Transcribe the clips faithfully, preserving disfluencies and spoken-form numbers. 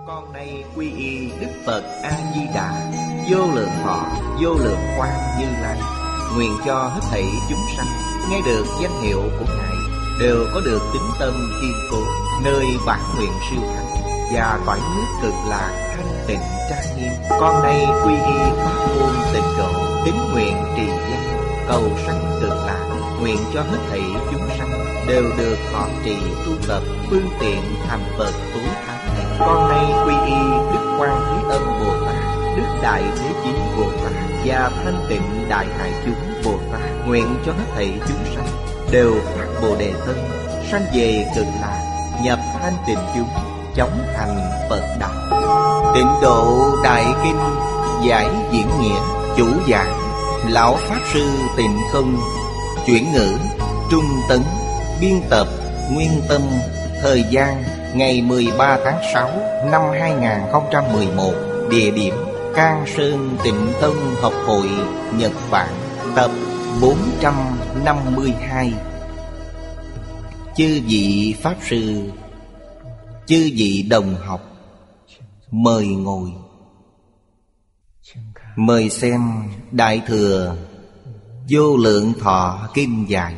Con nay quy y Đức Phật A-di-đà, vô lượng thọ, vô lượng quang Như Lai. Nguyện cho hết thảy chúng sanh nghe được danh hiệu của Ngài đều có được tín tâm kiên cố, nơi bản nguyện siêu thắng và cõi nước cực lạc thanh tịnh trang nghiêm. Con nay quy y pháp môn tịnh độ, tín nguyện trì danh, cầu sanh cực lạc. Nguyện cho hết thảy chúng sanh đều được thọ trì tu tập phương tiện thành Phật tối thắng này. Con nay quy y Đức Quan Thế Âm Bồ Tát, Đức Đại Thế Chí Bồ Tát và Thanh Tịnh Đại Hải Chúng Bồ Tát. Nguyện cho hết thảy chúng sanh đều phát Bồ Đề Tâm, sanh về cực lạc, nhập thanh tịnh chúng, chóng thành Phật đạo. Tịnh độ Đại Kinh giải diễn nghĩa, chủ giảng Lão Pháp Sư Tịnh Không, chuyển ngữ Trung Tấn, biên tập Nguyên Tâm. Thời gian ngày mười ba tháng sáu năm hai nghìn không trăm mười một. Địa điểm Cang Sơn Tịnh Tông Học Hội, Nhật Bản. Tập bốn trăm năm mươi hai. Chư vị Pháp Sư, chư vị đồng học, mời ngồi. Mời xem Đại Thừa Vô Lượng Thọ Kinh Giải,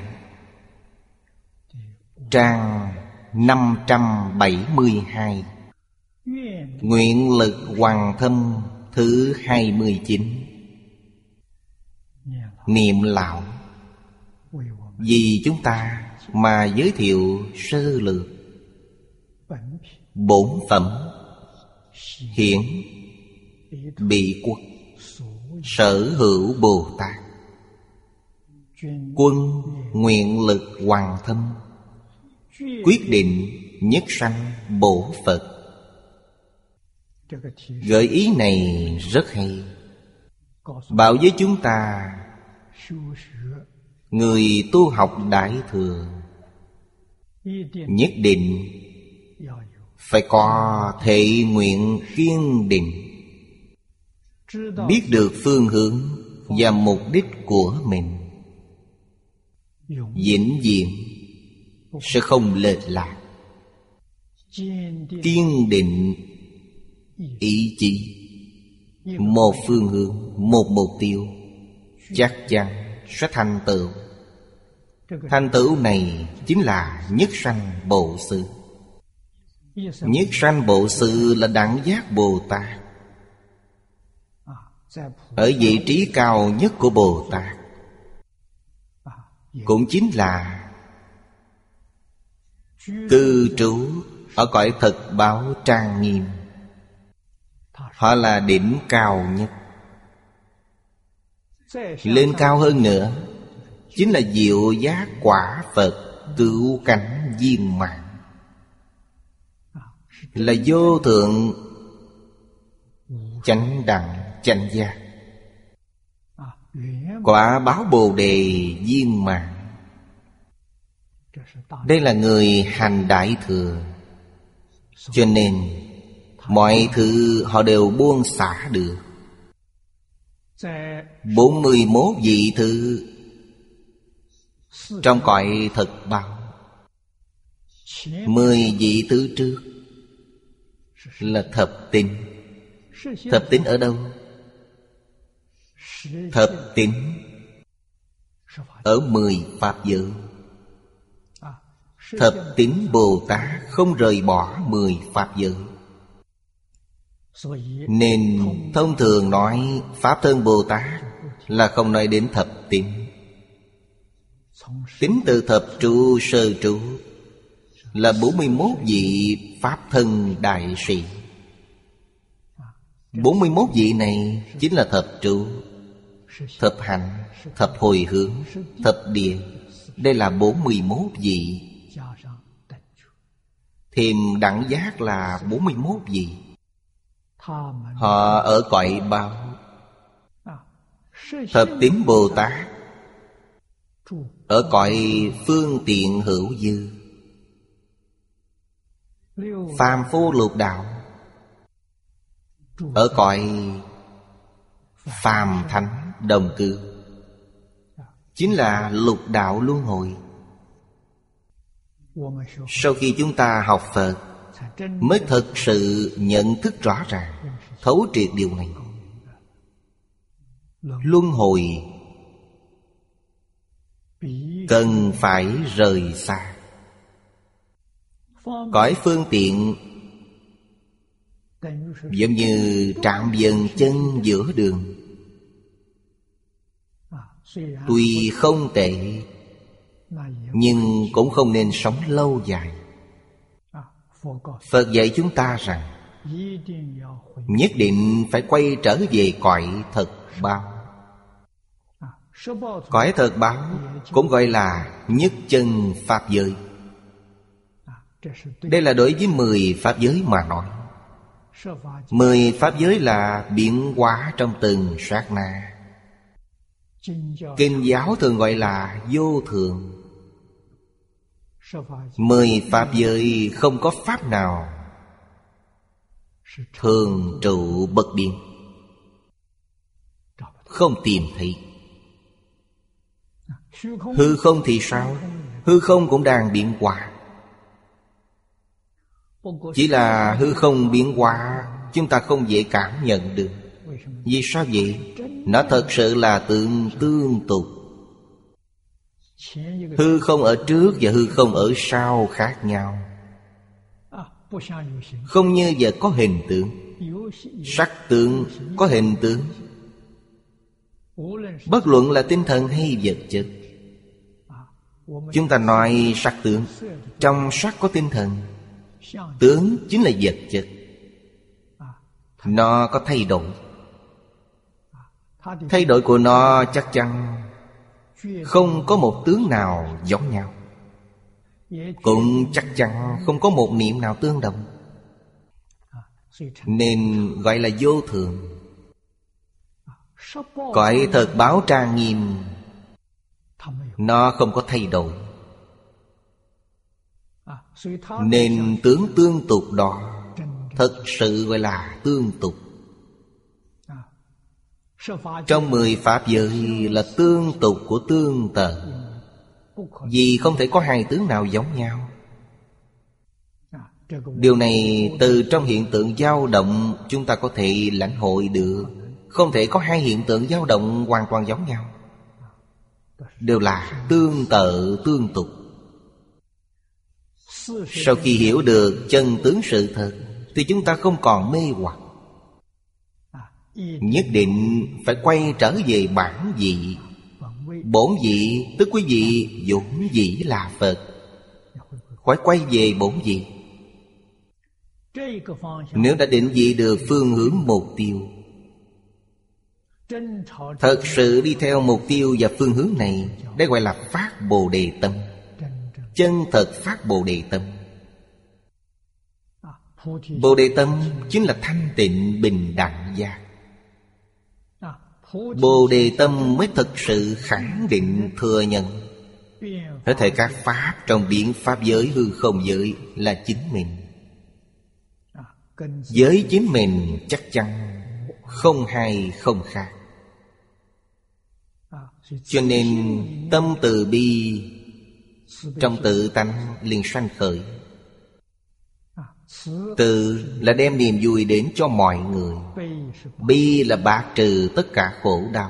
trang năm trăm bảy mươi hai. Nguyện lực Hoàng Thâm thứ hai mươi chín. Niệm lão vì chúng ta mà giới thiệu sơ lược. Bổn phẩm hiển bị quốc sở hữu Bồ Tát, quân nguyện lực Hoàng Thâm, quyết định nhất sanh bổ Phật. Gợi ý này rất hay, bảo với chúng ta người tu học Đại Thừa nhất định phải có thệ nguyện kiên định, biết được phương hướng và mục đích của mình, vĩnh viễn sẽ không lệch lạc. Kiên định ý chí, một phương hướng, một mục tiêu, chắc chắn sẽ thành tựu. Thành tựu này chính là nhất sanh Bộ Sư. Nhất sanh Bộ Sư là Đẳng Giác Bồ Tát, ở vị trí cao nhất của Bồ Tát, cũng chính là cư trú ở cõi thực báo trang nghiêm. Họ là đỉnh cao nhất. Lên cao hơn nữa chính là diệu giác quả Phật, cứu cánh viên mãn, là vô thượng chánh đẳng chánh giác, quả báo Bồ Đề viên mãn. Đây là người hành Đại Thừa, cho nên mọi thứ họ đều buông xả được. Bốn mươi mốt vị thứ trong cõi thực báo, mười vị thứ trước là thập tín. Thập tín ở đâu? Thập tín ở mười pháp giới. Thập tín Bồ Tát không rời bỏ mười pháp giới, nên thông thường nói Pháp Thân Bồ Tát là không nói đến thập tín. Tính từ thập trụ sơ trụ là bốn mươi mốt vị Pháp Thân Đại Sĩ. Bốn mươi mốt vị này chính là thập trụ, thập hạnh, thập hồi hướng, thập địa. Đây là bốn mươi mốt vị. Thêm đẳng giác là bốn mươi mốt vị. Họ ở cõi báo. Thập tín Bồ Tát ở cõi phương tiện hữu dư. Phàm Phu Lục Đạo ở cõi phàm thánh đồng cư, chính là lục đạo luân hồi. Sau khi chúng ta học Phật, mới thực sự nhận thức rõ ràng, thấu triệt điều này. Luân hồi cần phải rời xa. Cõi phương tiện giống như trạm dừng chân giữa đường. Tuy không tệ, nhưng cũng không nên sống lâu dài. Phật dạy chúng ta rằng nhất định phải quay trở về cõi thật báo. Cõi thật báo cũng gọi là nhất chân pháp giới. Đây là đối với mười pháp giới mà nói. Mười pháp giới là biến hóa trong từng sát na. Kinh giáo thường gọi là vô thường. Mười pháp giới không có pháp nào thường trụ bất biến, không tìm thấy. Hư không thì sao? Hư không cũng đang biến hóa. Chỉ là hư không biến hóa chúng ta không dễ cảm nhận được. Vì sao vậy? Nó thật sự là tương tương tục. Hư không ở trước và hư không ở sau khác nhau. Không như vật có hình tượng. Sắc tướng có hình tướng. Bất luận là tinh thần hay vật chất. Chúng ta nói sắc tướng. Trong sắc có tinh thần. Tướng chính là vật chất. Nó có thay đổi. Thay đổi của nó chắc chắn không có một tướng nào giống nhau, cũng chắc chắn không có một niệm nào tương đồng. Nên gọi là vô thường. Cõi thật báo trang nghiêm, nó không có thay đổi. Nên tướng tương tục đó thật sự gọi là tương tục. Trong mười pháp giới là tương tục của tương tự. Vì không thể có hai tướng nào giống nhau. Điều này từ trong hiện tượng dao động chúng ta có thể lãnh hội được. Không thể có hai hiện tượng dao động hoàn toàn giống nhau. Đều là tương tự tương tục. Sau khi hiểu được chân tướng sự thật thì chúng ta không còn mê hoặc. Nhất định phải quay trở về bản vị. Bổn vị tức quý vị vốn dĩ là Phật. Phải quay về bổn vị. Nếu đã định vị được phương hướng mục tiêu, thật sự đi theo mục tiêu và phương hướng này, đây gọi là phát Bồ Đề tâm. Chân thật phát Bồ Đề tâm. Bồ Đề tâm chính là thanh tịnh bình đẳng giác. Bồ Đề tâm mới thực sự khẳng định thừa nhận hết thảy các pháp trong biến pháp giới hư không giới là chính mình. Với chính mình chắc chắn không hay không khác. Cho nên tâm từ bi trong tự tánh liền sanh khởi. Từ là đem niềm vui đến cho mọi người. Bi là bạc trừ tất cả khổ đau.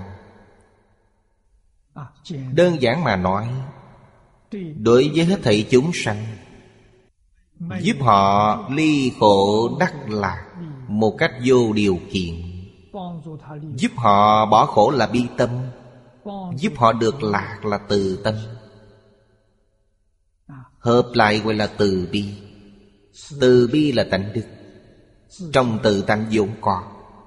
Đơn giản mà nói, đối với hết thảy chúng sanh, giúp họ ly khổ đắc lạc một cách vô điều kiện. Giúp họ bỏ khổ là bi tâm. Giúp họ được lạc là từ tâm. Hợp lại gọi là từ bi. Từ bi là tánh đức. Trong tự tánh vốn có.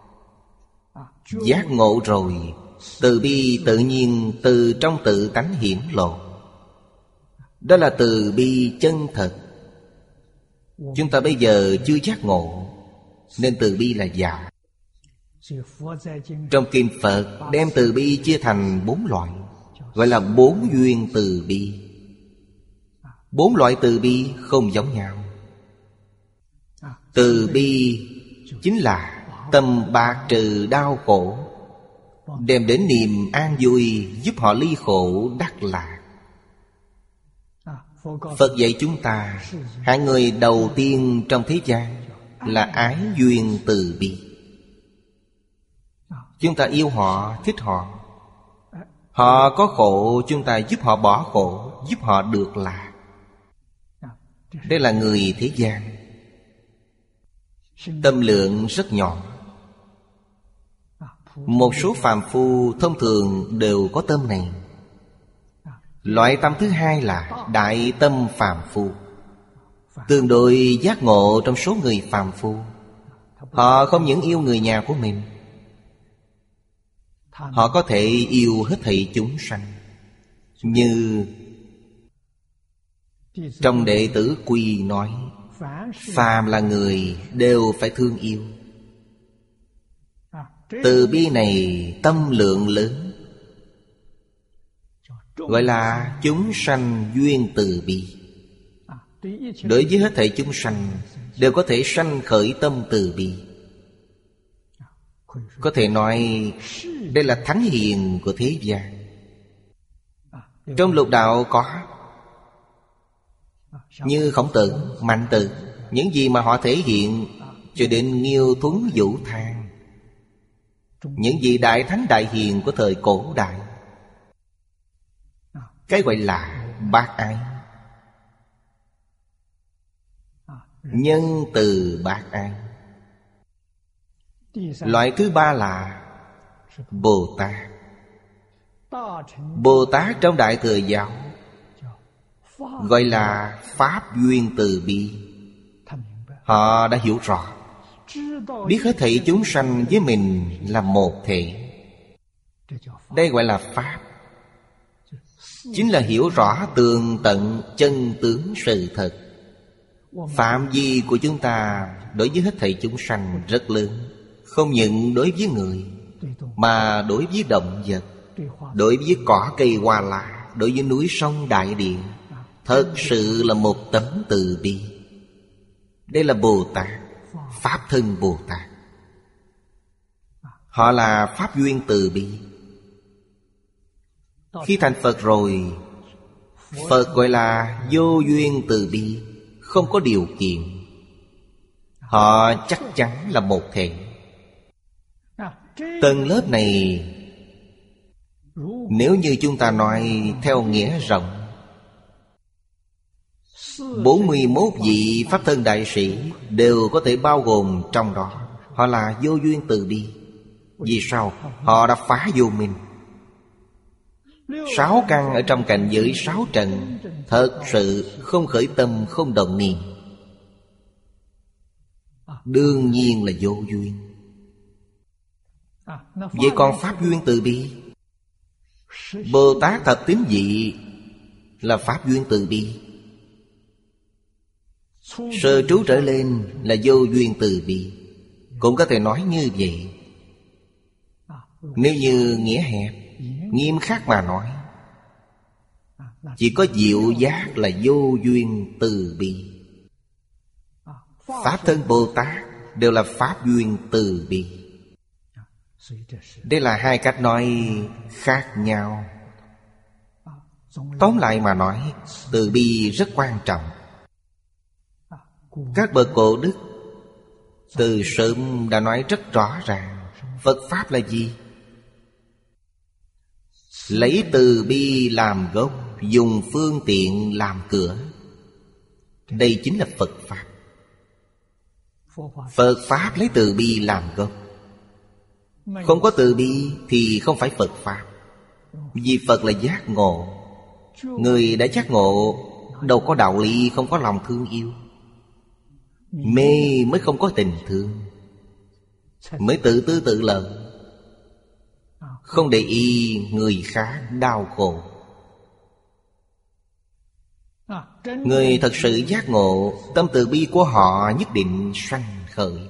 Giác ngộ rồi, từ bi tự nhiên từ trong tự tánh hiển lộ. Đó là từ bi chân thật. Chúng ta bây giờ chưa giác ngộ, nên từ bi là giả. Trong kinh Phật đem từ bi chia thành bốn loại, gọi là bốn duyên từ bi. Bốn loại từ bi không giống nhau. Từ bi chính là tâm bạc trừ đau khổ, đem đến niềm an vui, giúp họ ly khổ đắc lạc. Phật dạy chúng ta, hạng người đầu tiên trong thế gian là ái duyên từ bi. Chúng ta yêu họ, thích họ. Họ có khổ, chúng ta giúp họ bỏ khổ, giúp họ được lạc. Đây là người thế gian. Tâm lượng rất nhỏ. Một số phàm phu thông thường đều có tâm này. Loại tâm thứ hai là đại tâm phàm phu, tương đối giác ngộ trong số người phàm phu. Họ không những yêu người nhà của mình, họ có thể yêu hết thảy chúng sanh. Như trong Đệ Tử Quy nói, phàm là người đều phải thương yêu. Từ bi này tâm lượng lớn, gọi là chúng sanh duyên từ bi. Đối với hết thảy chúng sanh đều có thể sanh khởi tâm từ bi. Có thể nói đây là thánh hiền của thế gian. Trong lục đạo có như Khổng Tử, Mạnh Tử, những gì mà họ thể hiện, cho đến Nghiêu Thuấn Vũ Thang, những vị đại thánh đại hiền của thời cổ đại. Cái gọi là bác ái, nhân từ bác ái. Loại thứ ba là Bồ Tát. Bồ Tát trong Đại Thừa Giáo gọi là Pháp duyên từ bi. Họ đã hiểu rõ, biết hết thảy chúng sanh với mình là một thể. Đây gọi là Pháp. Chính là hiểu rõ tường tận chân tướng sự thật. Phạm vi của chúng ta đối với hết thảy chúng sanh rất lớn. Không những đối với người, mà đối với động vật, đối với cỏ cây hoa lá, đối với núi sông đại địa. Thật sự là một tấm từ bi. Đây là Bồ Tát, Pháp thân Bồ Tát. Họ là Pháp duyên từ bi. Khi thành Phật rồi, Phật gọi là vô duyên từ bi, không có điều kiện. Họ chắc chắn là một thể. Tầng lớp này, nếu như chúng ta nói theo nghĩa rộng, bốn mươi mốt vị Pháp thân đại sĩ đều có thể bao gồm trong đó. Họ là vô duyên từ bi. Vì sao? Họ đã phá vô minh. Sáu căn ở trong cảnh giới sáu trần thật sự không khởi tâm, không động niệm, đương nhiên là vô duyên. Vậy còn Pháp duyên từ bi, Bồ Tát thập tín vị là Pháp duyên từ bi. Sơ trú trở lên là vô duyên từ bi. Cũng có thể nói như vậy. Nếu như nghĩa hẹp, nghiêm khắc mà nói, chỉ có diệu giác là vô duyên từ bi. Pháp thân Bồ Tát đều là Pháp duyên từ bi. Đây là hai cách nói khác nhau. Tóm lại mà nói, từ bi rất quan trọng. Các bậc cổ đức từ sớm đã nói rất rõ ràng, Phật Pháp là gì? Lấy từ bi làm gốc, dùng phương tiện làm cửa. Đây chính là Phật Pháp. Phật Pháp lấy từ bi làm gốc. Không có từ bi thì không phải Phật Pháp. Vì Phật là giác ngộ. Người đã giác ngộ đâu có đạo lý không có lòng thương yêu. Mê mới không có tình thương, mới tự tư tự lợi, không để ý người khác đau khổ. Người thật sự giác ngộ, tâm từ bi của họ nhất định sanh khởi.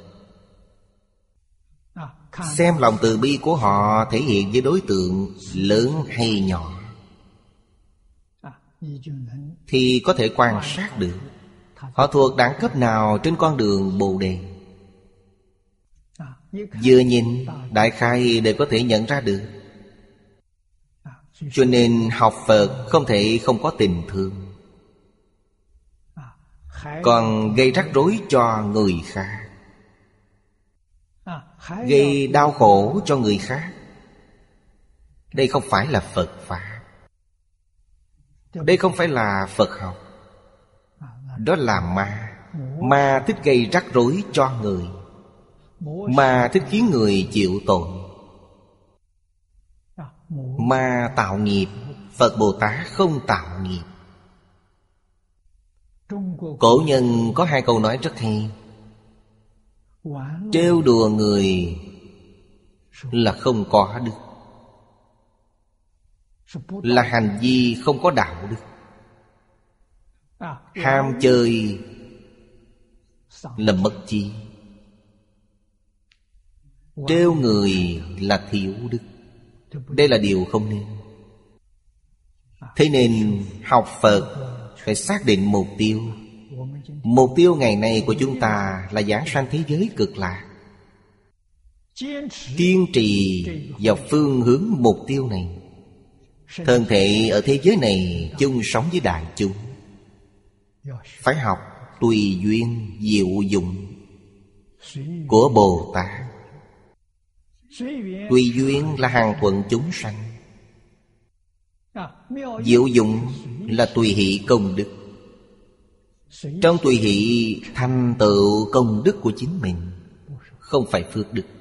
Xem lòng từ bi của họ thể hiện với đối tượng lớn hay nhỏ, thì có thể quan sát được họ thuộc đẳng cấp nào trên con đường Bồ Đề. Vừa nhìn, đại khai đều có thể nhận ra được. Cho nên học Phật không thể không có tình thương. còn gây rắc rối cho người khác, gây đau khổ cho người khác. Đây không phải là Phật Pháp, đây không phải là Phật học. Đó là ma. Ma thích gây rắc rối cho người, ma thích khiến người chịu tội. Ma tạo nghiệp, Phật Bồ Tát không tạo nghiệp. Cổ nhân có hai câu nói rất hay: trêu đùa người là không có đức, là hành vi không có đạo đức. Ham chơi là mất chi, trêu người là thiếu đức. Đây là điều không nên. Thế nên học Phật phải xác định mục tiêu. Mục tiêu ngày nay của chúng ta là giảng sanh thế giới cực lạc. Kiên trì vào phương hướng mục tiêu này. Thân thể ở thế giới này chung sống với đại chúng, phải học tùy duyên diệu dụng của Bồ Tát. Tùy duyên là hàng thuận chúng sanh, diệu dụng là tùy hỷ công đức. Trong tùy hỷ thành tựu công đức của chính mình, không phải phước đức.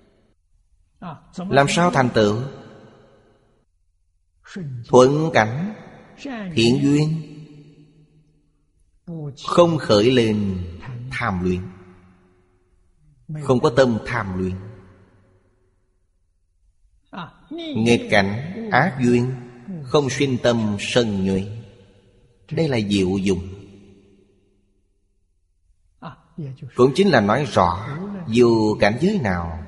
Làm sao thành tựu? Thuận cảnh, thiện duyên, không khởi lên tham luyện, không có tâm tham luyện. Nghịch cảnh, ác duyên, không sinh tâm sân nhuệ. Đây là diệu dụng. Cũng chính là nói rõ, dù cảnh giới nào,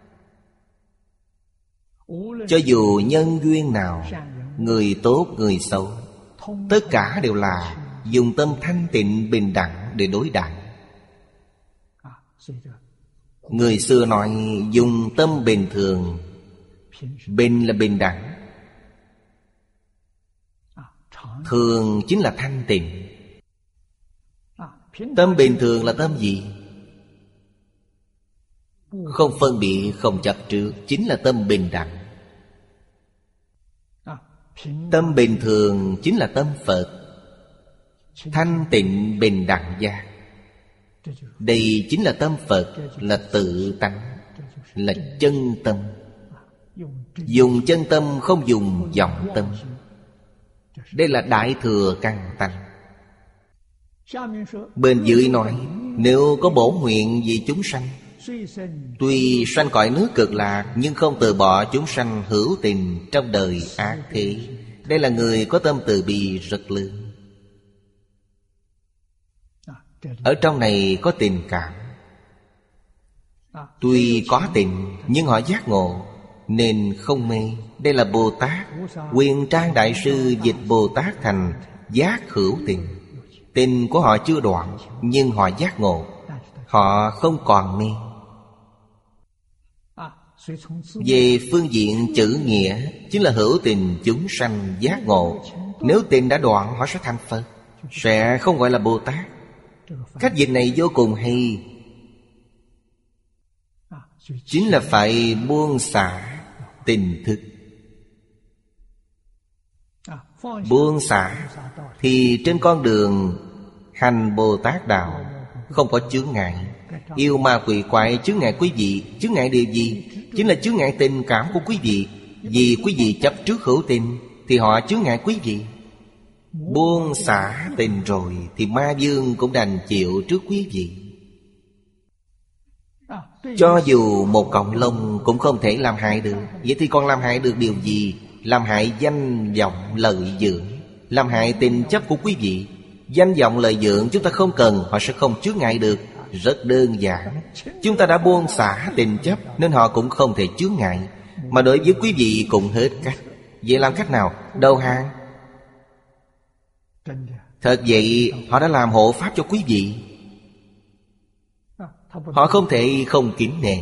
cho dù nhân duyên nào, người tốt, người xấu, tất cả đều là dùng tâm thanh tịnh bình đẳng để đối đãi. Người xưa nói dùng tâm bình thường. Bình là bình đẳng, thường chính là thanh tịnh. Tâm bình thường là tâm gì? Không phân biệt, không chấp trước, chính là tâm bình đẳng. Tâm bình thường chính là tâm Phật, thanh tịnh bình đẳng giác. Đây chính là tâm Phật, là tự tánh, là chân tâm. Dùng chân tâm không dùng vọng tâm. Đây là đại thừa căn tánh. Bên dưới nói, nếu có bổ nguyện vì chúng sanh, tuy sanh cõi nước cực lạc, nhưng không từ bỏ chúng sanh hữu tình trong đời ác thế. Đây là người có tâm từ bi rất lớn. Ở trong này có tình cảm. Tuy có tình, nhưng họ giác ngộ nên không mê. Đây là Bồ Tát. Quyền Trang Đại Sư dịch Bồ Tát thành giác hữu tình. Tình của họ chưa đoạn, nhưng họ giác ngộ. Họ không còn mê. Về phương diện chữ nghĩa, chính là hữu tình chúng sanh giác ngộ. Nếu tình đã đoạn, họ sẽ thành Phật, sẽ không gọi là Bồ Tát. Cách dịch này vô cùng hay. Chính là phải buông xả tình thức. Buông xả thì trên con đường hành Bồ Tát đạo không có chướng ngại. Yêu ma quỷ quái chướng ngại quý vị. Chướng ngại điều gì? Chính là chướng ngại tình cảm của quý vị. Vì quý vị chấp trước hữu tình thì họ chướng ngại quý vị. Buông xả tình rồi thì ma vương cũng đành chịu trước quý vị. Cho dù một cọng lông cũng không thể làm hại được. Vậy thì còn làm hại được điều gì? Làm hại danh vọng lợi dưỡng, làm hại tình chấp của quý vị. Danh vọng lợi dưỡng chúng ta không cần, họ sẽ không chướng ngại được. Rất đơn giản. Chúng ta đã buông xả tình chấp nên họ cũng không thể chướng ngại. Mà đối với quý vị cũng hết cách. Vậy làm cách nào? Đầu hàng. Thật vậy, họ đã làm hộ pháp cho quý vị. Họ không thể không kính nể.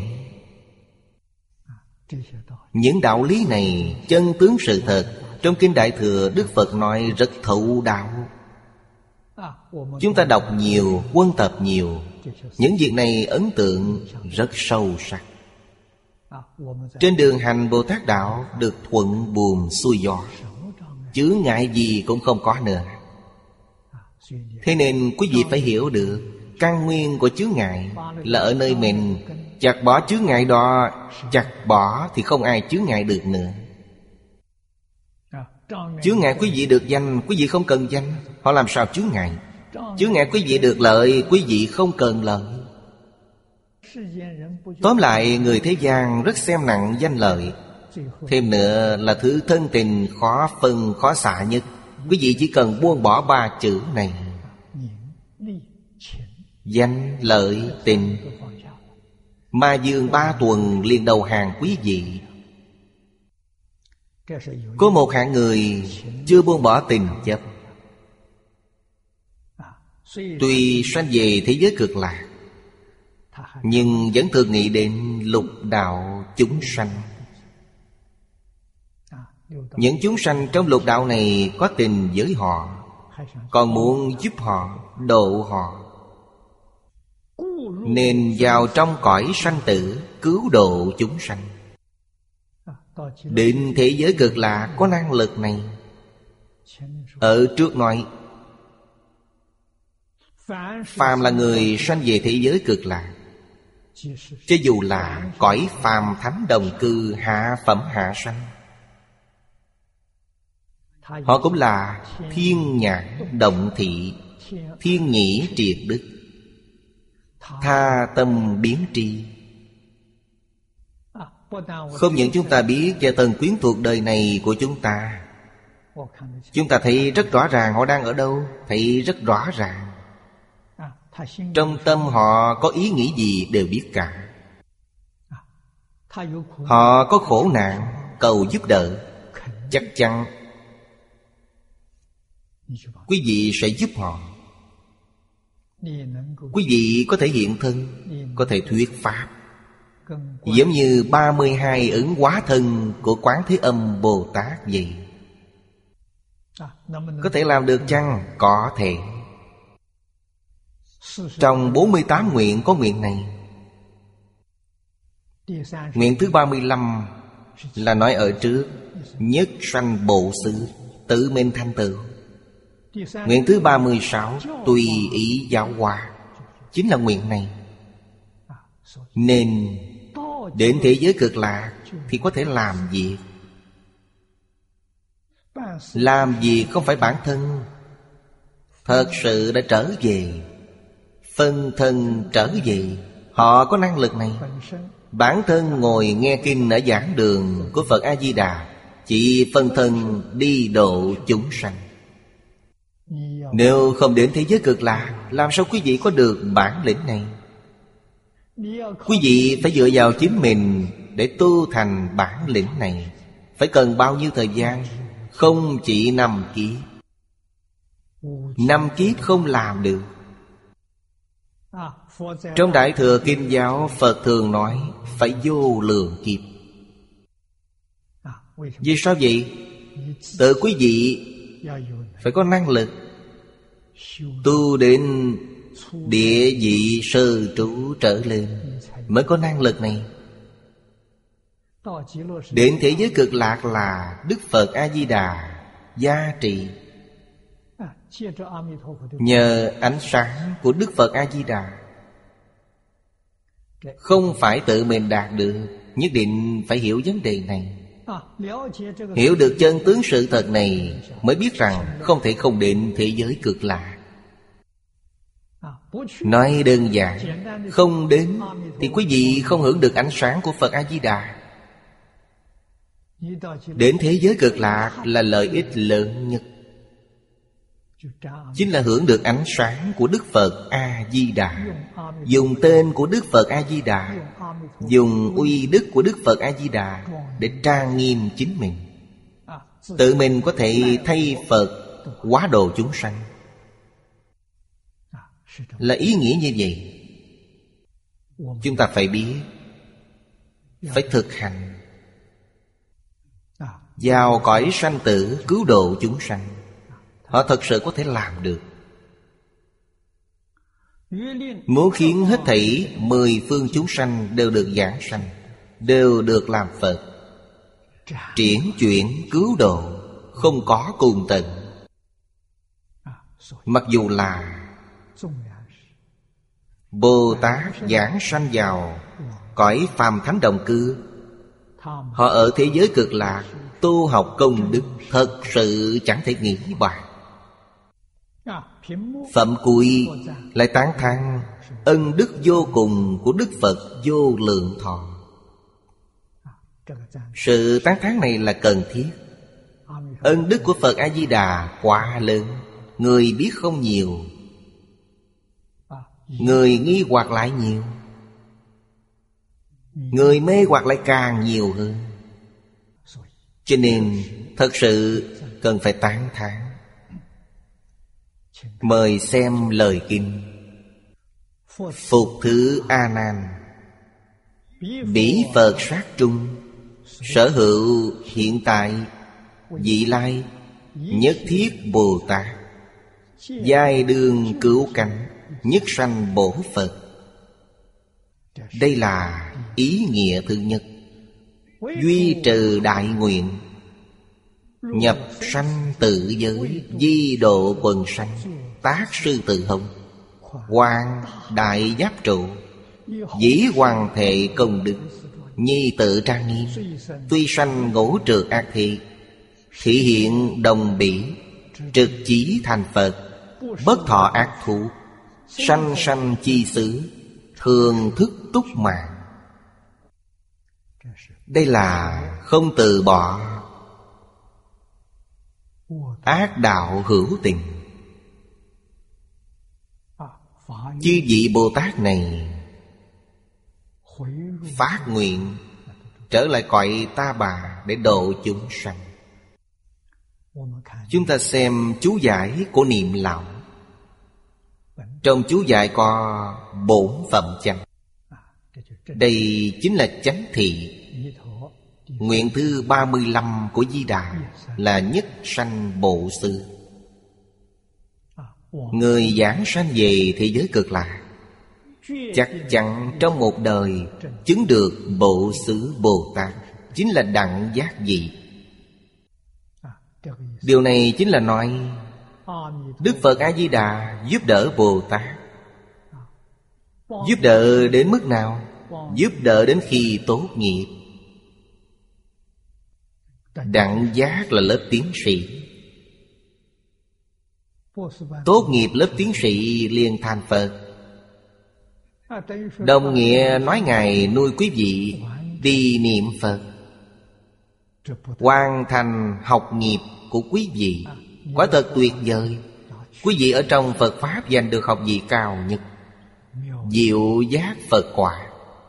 Những đạo lý này chân tướng sự thật, trong Kinh Đại Thừa Đức Phật nói rất thấu đạo. Chúng ta đọc nhiều, quân tập nhiều, những việc này ấn tượng rất sâu sắc. Trên đường hành Bồ Tát Đạo được thuận buồm xuôi gió, chướng ngại gì cũng không có nữa. Thế nên quý vị phải hiểu được căn nguyên của chướng ngại là ở nơi mình. Chặt bỏ chướng ngại đó, chặt bỏ thì không ai chướng ngại được nữa. Chướng ngại quý vị được danh, quý vị không cần danh, họ làm sao chướng ngại? Chướng ngại quý vị được lợi, quý vị không cần lợi. Tóm lại, người thế gian rất xem nặng danh lợi. Thêm nữa là thứ thân tình khó phân khó xạ nhất. Quý vị chỉ cần buông bỏ ba chữ này: danh, lợi, tình. Ma Dương ba tuần liền đầu hàng quý vị. Có một hạng người chưa buông bỏ tình chấp, tuy sanh về thế giới cực lạc, nhưng vẫn thường nghĩ đến lục đạo chúng sanh. Những chúng sanh trong lục đạo này có tình với họ, còn muốn giúp họ, độ họ, nên vào trong cõi sanh tử cứu độ chúng sanh. Đến thế giới cực lạc có năng lực này. Ở trước nói, phàm là người sanh về thế giới cực lạc, cho dù là cõi phàm thánh đồng cư hạ phẩm hạ sanh, họ cũng là thiên nhãn động thị, thiên nhĩ triệt đức, tha tâm biến tri. Không những chúng ta biết về tầng quyến thuộc đời này của chúng ta, chúng ta thấy rất rõ ràng họ đang ở đâu. Thấy rất rõ ràng. Trong tâm họ có ý nghĩ gì đều biết cả. Họ có khổ nạn cầu giúp đỡ, chắc chắn quý vị sẽ giúp họ. Quý vị có thể hiện thân, có thể thuyết pháp, giống như ba mươi hai ứng hóa thân của Quán Thế Âm Bồ Tát vậy. Có thể làm được chăng? Có thể. Trong bốn mươi tám nguyện có nguyện này. Nguyện thứ ba mươi lăm là nói ở trước: nhất sanh bộ xứ, tự mình thành tựu. Nguyện thứ ba mươi sáu tùy ý giáo hóa, chính là nguyện này. Nên đến thế giới cực lạc thì có thể làm việc. Làm việc không phải bản thân, thật sự đã trở về, phân thân trở về. Họ có năng lực này. Bản thân ngồi nghe kinh ở giảng đường của Phật A-di-đà, chỉ phân thân đi độ chúng sanh. Nếu không đến thế giới cực lạc, làm sao quý vị có được bản lĩnh này? Quý vị phải dựa vào chính mình để tu thành bản lĩnh này. Phải cần bao nhiêu thời gian? Không chỉ năm kiếp. Năm kiếp không làm được. Trong Đại Thừa Kinh Giáo, Phật thường nói phải vô lượng kiếp. Vì sao vậy? Tự quý vị phải có năng lực tu đến địa vị sơ trụ trở lên, mới có năng lực này. Đến thế giới cực lạc là Đức Phật A-di-đà gia trị. Nhờ ánh sáng của Đức Phật A-di-đà, không phải tự mình đạt được. Nhất định phải hiểu vấn đề này. Hiểu được chân tướng sự thật này, mới biết rằng không thể không đến thế giới cực lạc. Nói đơn giản, không đến thì quý vị không hưởng được ánh sáng của Phật A-di-đà. Đến thế giới cực lạc là lợi ích lớn nhất, chính là hưởng được ánh sáng của Đức Phật A-di-đà. Dùng tên của Đức Phật A-di-đà, dùng uy đức của Đức Phật A-di-đà để trang nghiêm chính mình. Tự mình có thể thay Phật hóa độ chúng sanh. Là ý nghĩa như vậy. Chúng ta phải biết, phải thực hành. Vào cõi sanh tử cứu độ chúng sanh, họ thật sự có thể làm được. muốn khiến hết thảy mười phương chúng sanh đều được giảng sanh, đều được làm Phật. Triển chuyển cứu độ, không có cùng tận. Mặc dù là Bồ Tát giảng sanh vào cõi phàm thánh đồng cư, họ ở thế giới cực lạc tu học công đức, thật sự chẳng thể nghĩ bàn. Phẩm cuối lại tán thán ân đức vô cùng của Đức Phật Vô Lượng Thọ. Sự tán thán này là cần thiết. Ân đức của Phật A-di-đà quá lớn, người biết không nhiều, người nghi hoặc lại nhiều, người mê hoặc lại càng nhiều hơn. Cho nên thật sự cần phải tán thán. Mời xem lời kinh. Phục thứ A Nan, bỉ Phật sát trung, sở hữu hiện tại, vị lai, nhất thiết Bồ Tát, giai đương cứu cánh, nhất sanh bổ Phật. Đây là ý nghĩa thứ nhất. Duy trừ đại nguyện, nhập sanh tự giới, di độ quần sanh, tác sư tự hồng, hoàng đại giáp trụ, dĩ hoàng thệ công đức, nhi tự trang nghiêm, tuy sanh ngũ trược ác thị, thị hiện đồng bỉ, trực chí thành Phật, bất thọ ác thú, sanh sanh chi xứ, thường thức túc mạng. Đây là không từ bỏ ác đạo hữu tình. Chư vị Bồ Tát này phát nguyện trở lại cõi ta bà để độ chúng sanh. Chúng ta xem chú giải của Niệm Lão. Trong chú giải có bổn phẩm chánh. Đây chính là chánh thị. Nguyện thứ ba mươi lăm của Di Đà là nhất sanh bộ xứ. Người giảng sanh về thế giới cực lạc chắc chắn trong một đời chứng được bộ xứ Bồ Tát, chính là đẳng giác vị. Điều này chính là nói Đức Phật A-di-đà giúp đỡ Bồ Tát. Giúp đỡ đến mức nào? Giúp đỡ đến khi tốt nghiệp. Đẳng giác là lớp tiến sĩ. Tốt nghiệp lớp tiến sĩ liền thành Phật. Đồng nghĩa nói Ngài nuôi quý vị đi niệm Phật, hoàn thành học nghiệp của quý vị. Quả thật tuyệt vời. Quý vị ở trong Phật Pháp giành được học vị cao nhất, diệu giác Phật quả.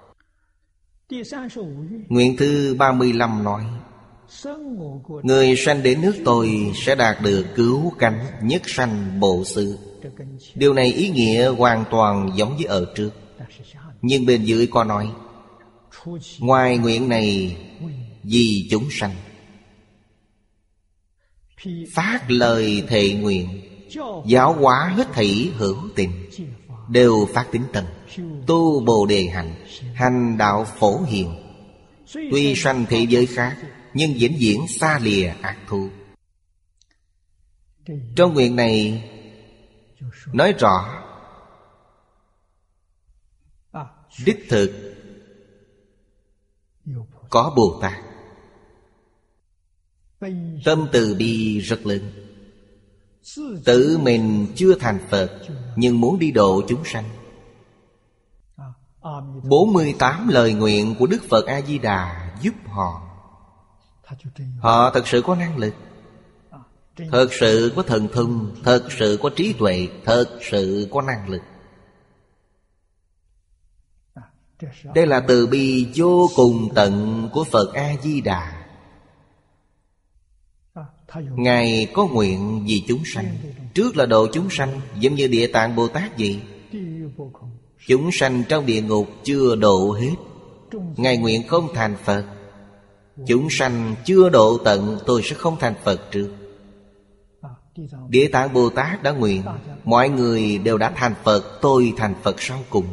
Nguyện thứ ba mươi lăm nói người sanh đến nước tôi sẽ đạt được cứu cánh, nhất sanh bộ xứ. Điều này ý nghĩa hoàn toàn giống với ở trước. Nhưng bên dưới có nói ngoài nguyện này vì chúng sanh, phát lời thệ nguyện, giáo hóa hết thảy hữu tình, đều phát tín tâm, tu Bồ Đề hành, hành đạo phổ hiền. Tuy sanh thế giới khác, nhưng vĩnh viễn xa lìa ác thú. Trong nguyện này nói rõ đích thực có Bồ Tát, tâm từ bi rất lớn. Tự mình chưa thành Phật nhưng muốn đi độ chúng sanh. Bốn mươi tám lời nguyện của Đức Phật A-di-đà giúp họ. Họ thật sự có năng lực, thật sự có thần thông, thật sự có trí tuệ, thật sự có năng lực. Đây là từ bi vô cùng tận của Phật A-di-đà. Ngài có nguyện vì chúng sanh. Trước là độ chúng sanh, giống như Địa Tạng Bồ Tát vậy. Chúng sanh trong địa ngục chưa độ hết, Ngài nguyện không thành Phật. Chúng sanh chưa độ tận, tôi sẽ không thành Phật trước. Địa Tạng Bồ Tát đã nguyện, mọi người đều đã thành Phật, tôi thành Phật sau cùng.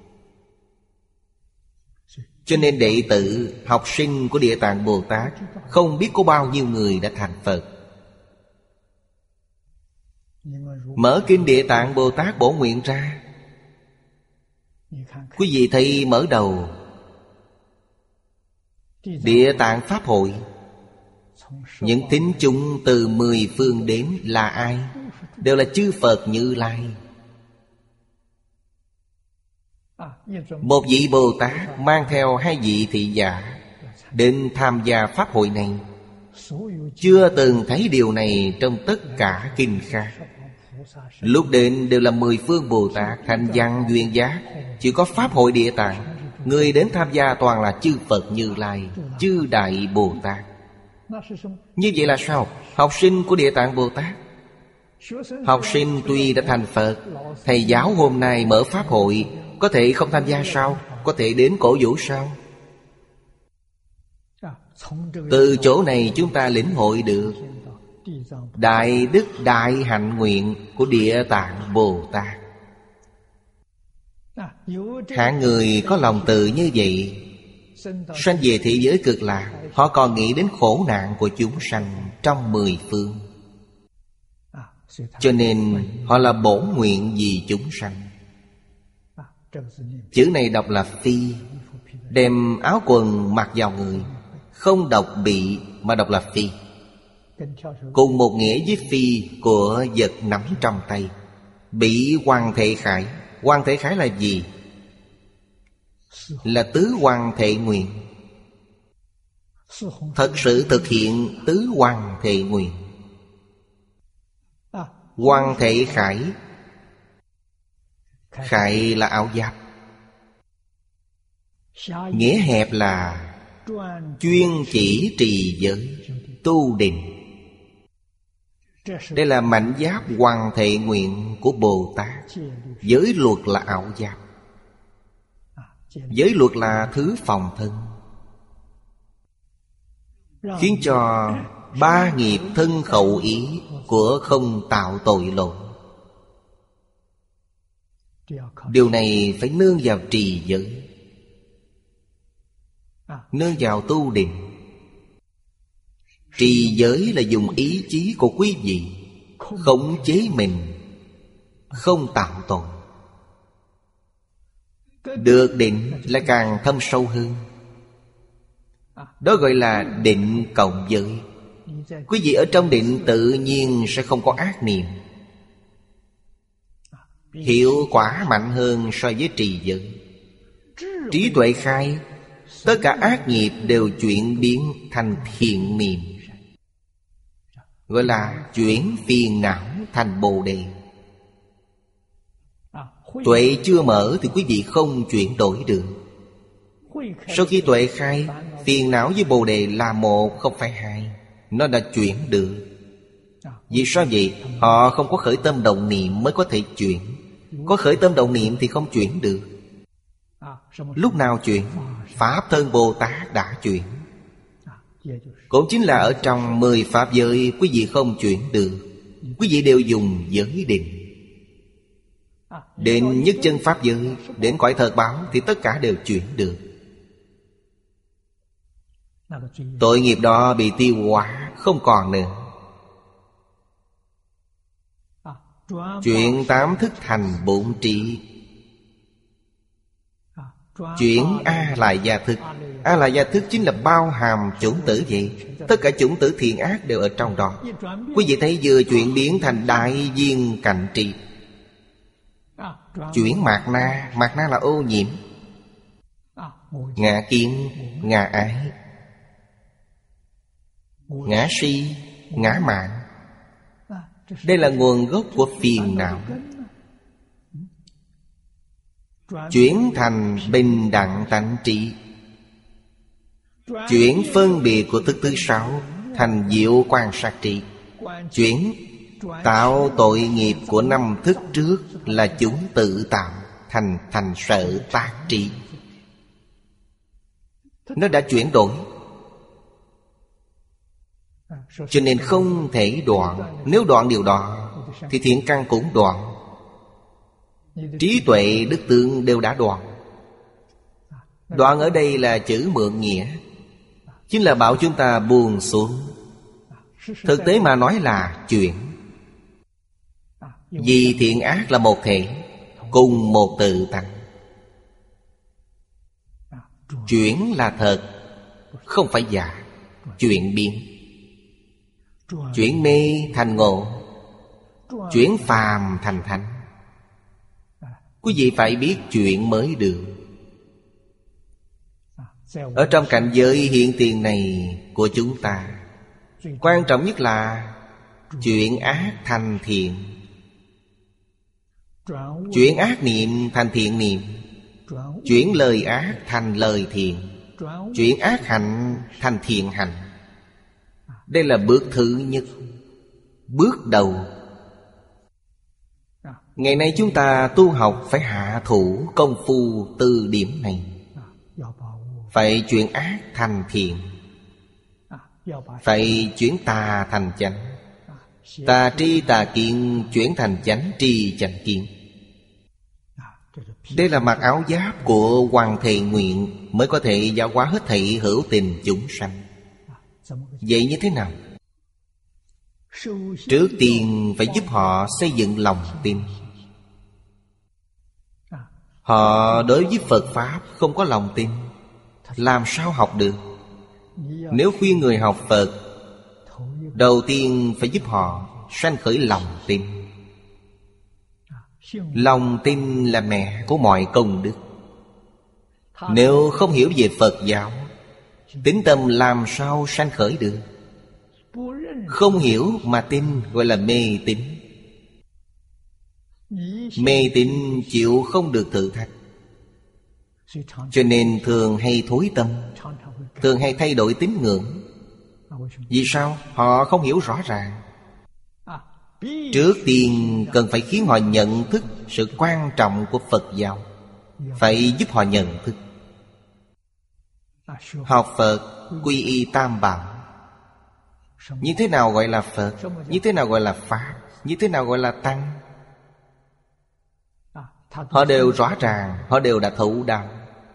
Cho nên đệ tử, học sinh của Địa Tạng Bồ Tát không biết có bao nhiêu người đã thành Phật. Mở kinh Địa Tạng Bồ Tát Bổ Nguyện ra, quý vị thấy mở đầu Địa Tạng Pháp Hội, những tín chúng từ mười phương đến là ai? Đều là chư Phật Như Lai. Một vị Bồ Tát mang theo hai vị thị giả đến tham gia Pháp hội này. Chưa từng thấy điều này trong tất cả kinh khác. Lúc đến đều là mười phương Bồ Tát thành văn duyên giác. Chỉ có Pháp hội Địa Tạng, người đến tham gia toàn là chư Phật Như Lai, chư Đại Bồ Tát. Như vậy là sao? Học sinh của Địa Tạng Bồ Tát. Học sinh tuy đã thành Phật, thầy giáo hôm nay mở Pháp hội, có thể không tham gia sao? Có thể đến cổ vũ sao? Từ chỗ này chúng ta lĩnh hội được đại đức đại hạnh nguyện của Địa Tạng Bồ Tát. Hạng người có lòng từ như vậy, sanh về thị giới cực lạc, họ còn nghĩ đến khổ nạn của chúng sanh trong mười phương. Cho nên họ là bổn nguyện vì chúng sanh. Chữ này đọc là phi. Đem áo quần mặc vào người, không đọc bị mà đọc là phi. Cùng một nghĩa với phi của vật nắm trong tay. Bị Hoàng Thể Khải. Hoàng Thể Khải là gì? Là tứ Hoàng Thể Nguyện. Thật sự thực hiện tứ Hoàng Thể Nguyện. Hoàng Thể Khải. Khải là áo giáp. Nghĩa hẹp là chuyên chỉ trì giới, tu định. Đây là mảnh giáp Hoàng Thể Nguyện của Bồ Tát. Giới luật là áo giáp. Giới luật là thứ phòng thân, khiến cho ba nghiệp thân khẩu ý của không tạo tội lỗi. Điều này phải nương vào trì giới, nương vào tu định. Trì giới là dùng ý chí của quý vị khống chế mình, không tạo tội. Được định là càng thâm sâu hơn. Đó gọi là định cộng giới. Quý vị ở trong định tự nhiên sẽ không có ác niệm. Hiệu quả mạnh hơn so với trì giới. Trí tuệ khai, tất cả ác nghiệp đều chuyển biến thành thiện niệm, gọi là chuyển phiền não thành bồ đề. Tuệ chưa mở thì quý vị không chuyển đổi được. Sau khi tuệ khai, phiền não với bồ đề là một, không phải hai. Nó đã chuyển được. Vì sao vậy? Họ không có khởi tâm động niệm mới có thể chuyển. Có khởi tâm động niệm thì không chuyển được. Lúc nào chuyển? Pháp thân Bồ Tát đã chuyển. Cũng chính là ở trong mười pháp giới quý vị không chuyển được. Quý vị đều dùng giới định. Đến nhất chân pháp giới, đến cõi thật báo thì tất cả đều chuyển được. Tội nghiệp đó bị tiêu hóa, không còn nữa. Chuyển tám thức thành bổn trí. Chuyển A lại gia thức. A lại gia thức chính là bao hàm chủng tử vậy. Tất cả chủng tử thiện ác đều ở trong đó. Quý vị thấy vừa chuyển biến thành đại viên cạnh trị. Chuyển mạt na. Mạt na là ô nhiễm. Ngã kiến, ngã ái, ngã si, ngã mạn. Đây là nguồn gốc của phiền não. Chuyển thành bình đẳng tánh trị. Chuyển phân biệt của thức thứ sáu thành diệu quan sát trị. Chuyển tạo tội nghiệp của năm thức trước là chúng tự tạo thành thành sở tác trị. Nó đã chuyển đổi. Cho nên không thể đoạn. Nếu đoạn điều đó thì thiện căn cũng đoạn, trí tuệ đức tướng đều đã đoạn. Đoạn ở đây là chữ mượn nghĩa, chính là bảo chúng ta buông xuống. Thực tế mà nói là chuyển. Vì thiện ác là một thể, cùng một tự tánh. Chuyển là thật, không phải giả. Chuyển biến, chuyển mê thành ngộ, chuyển phàm thành thánh. Quý vị phải biết chuyện mới được. Ở trong cảnh giới hiện tiền này của chúng ta, quan trọng nhất là chuyển ác thành thiện, chuyển ác niệm thành thiện niệm, chuyển lời ác thành lời thiện, chuyển ác hạnh thành thiện hạnh. Đây là bước thứ nhất, bước đầu. Ngày nay chúng ta tu học phải hạ thủ công phu từ điểm này. Phải chuyển ác thành thiện, phải chuyển tà thành chánh, tà tri tà kiến chuyển thành chánh tri chánh kiến. Đây là mặc áo giáp của Hoàng Thệ Nguyện mới có thể giáo hóa hết thảy hữu tình chúng sanh. Vậy như thế nào? Trước tiên phải giúp họ xây dựng lòng tin. Họ đối với Phật Pháp không có lòng tin, làm sao học được? Nếu khuyên người học Phật, đầu tiên phải giúp họ sanh khởi lòng tin. Lòng tin là mẹ của mọi công đức. Nếu không hiểu về Phật giáo, tín tâm làm sao sanh khởi được? Không hiểu mà tin gọi là mê tín. Mê tín chịu không được thử thách, cho nên thường hay thối tâm, thường hay thay đổi tín ngưỡng. Vì sao? Họ không hiểu rõ ràng. Trước tiên cần phải khiến họ nhận thức sự quan trọng của Phật giáo. Phải giúp họ nhận thức. Học Phật quy y tam bảo. Như thế nào gọi là Phật? Như thế nào gọi là Pháp? Như thế nào gọi là Tăng? Họ đều rõ ràng, họ đều đã thấu đáo.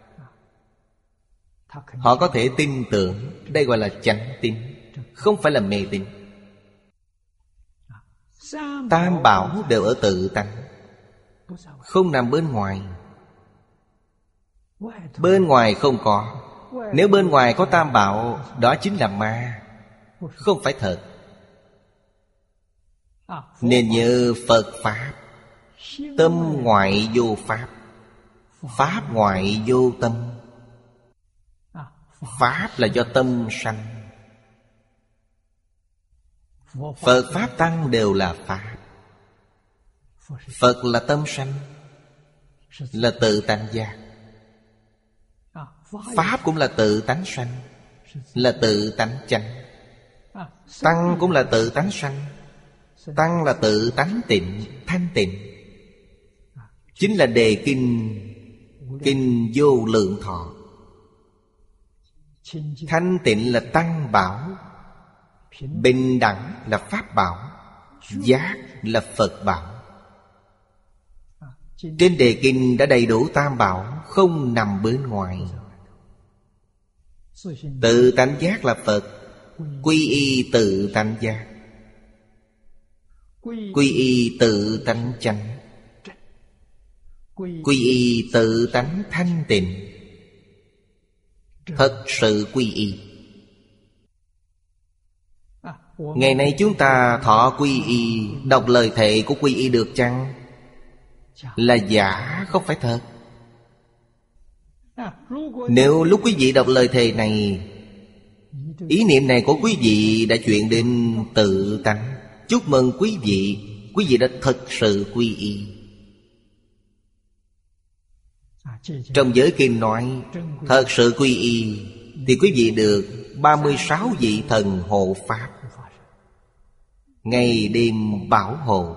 Họ có thể tin tưởng. Đây gọi là chánh tin, không phải là mê tín. Tam bảo đều ở tự tánh, không nằm bên ngoài. Bên ngoài không có. Nếu bên ngoài có tam bảo, đó chính là ma, không phải thật. Nên nhớ Phật Pháp. Tâm ngoại vô Pháp, Pháp ngoại vô tâm. Pháp là do tâm sanh. Phật Pháp Tăng đều là Pháp. Phật là tâm sanh, là tự tánh giác. Pháp cũng là tự tánh sanh, là tự tánh chánh. Tăng cũng là tự tánh sanh, Tăng là tự tánh tịnh, thanh tịnh. Chính là đề kinh, kinh Vô Lượng Thọ. Thanh tịnh là Tăng bảo, bình đẳng là Pháp bảo, giác là Phật bảo. Trên đề kinh đã đầy đủ tam bảo, không nằm bên ngoài. Tự tánh giác là Phật, quy y tự tánh giác, quy y tự tánh chánh, quy y tự tánh thanh tịnh. Thật sự quy y. Ngày nay chúng ta thọ quy y, đọc lời thệ của quy y được chăng? Là giả, không phải thật. Nếu lúc quý vị đọc lời thề này, ý niệm này của quý vị đã chuyển đến tự tánh, chúc mừng quý vị, quý vị đã thật sự quy y. Trong giới kinh nói thật sự quy y, thì quý vị được ba mươi sáu vị thần hộ pháp, ngày đêm bảo hộ.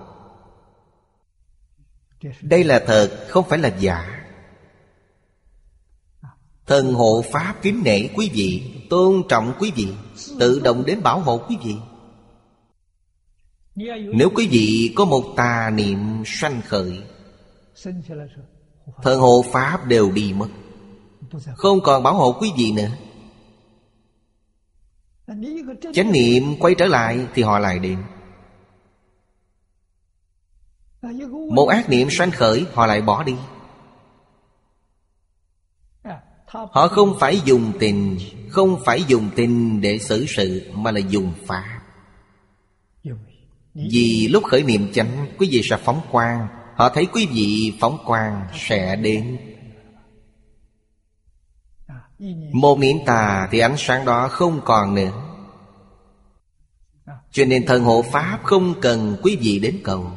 Đây là thật, không phải là giả. Thần hộ pháp kính nể quý vị, tôn trọng quý vị, tự động đến bảo hộ quý vị. Nếu quý vị có một tà niệm sanh khởi, thần hộ pháp đều đi mất, không còn bảo hộ quý vị nữa. Chánh niệm quay trở lại thì họ lại đến. Một ác niệm sanh khởi, họ lại bỏ đi. Họ không phải dùng tình, không phải dùng tình để xử sự, mà là dùng pháp. Vì lúc khởi niệm chánh, quý vị sẽ phóng quang. Họ thấy quý vị phóng quang sẽ đến. Một niệm tà thì ánh sáng đó không còn nữa. Cho nên thần hộ pháp không cần quý vị đến cầu.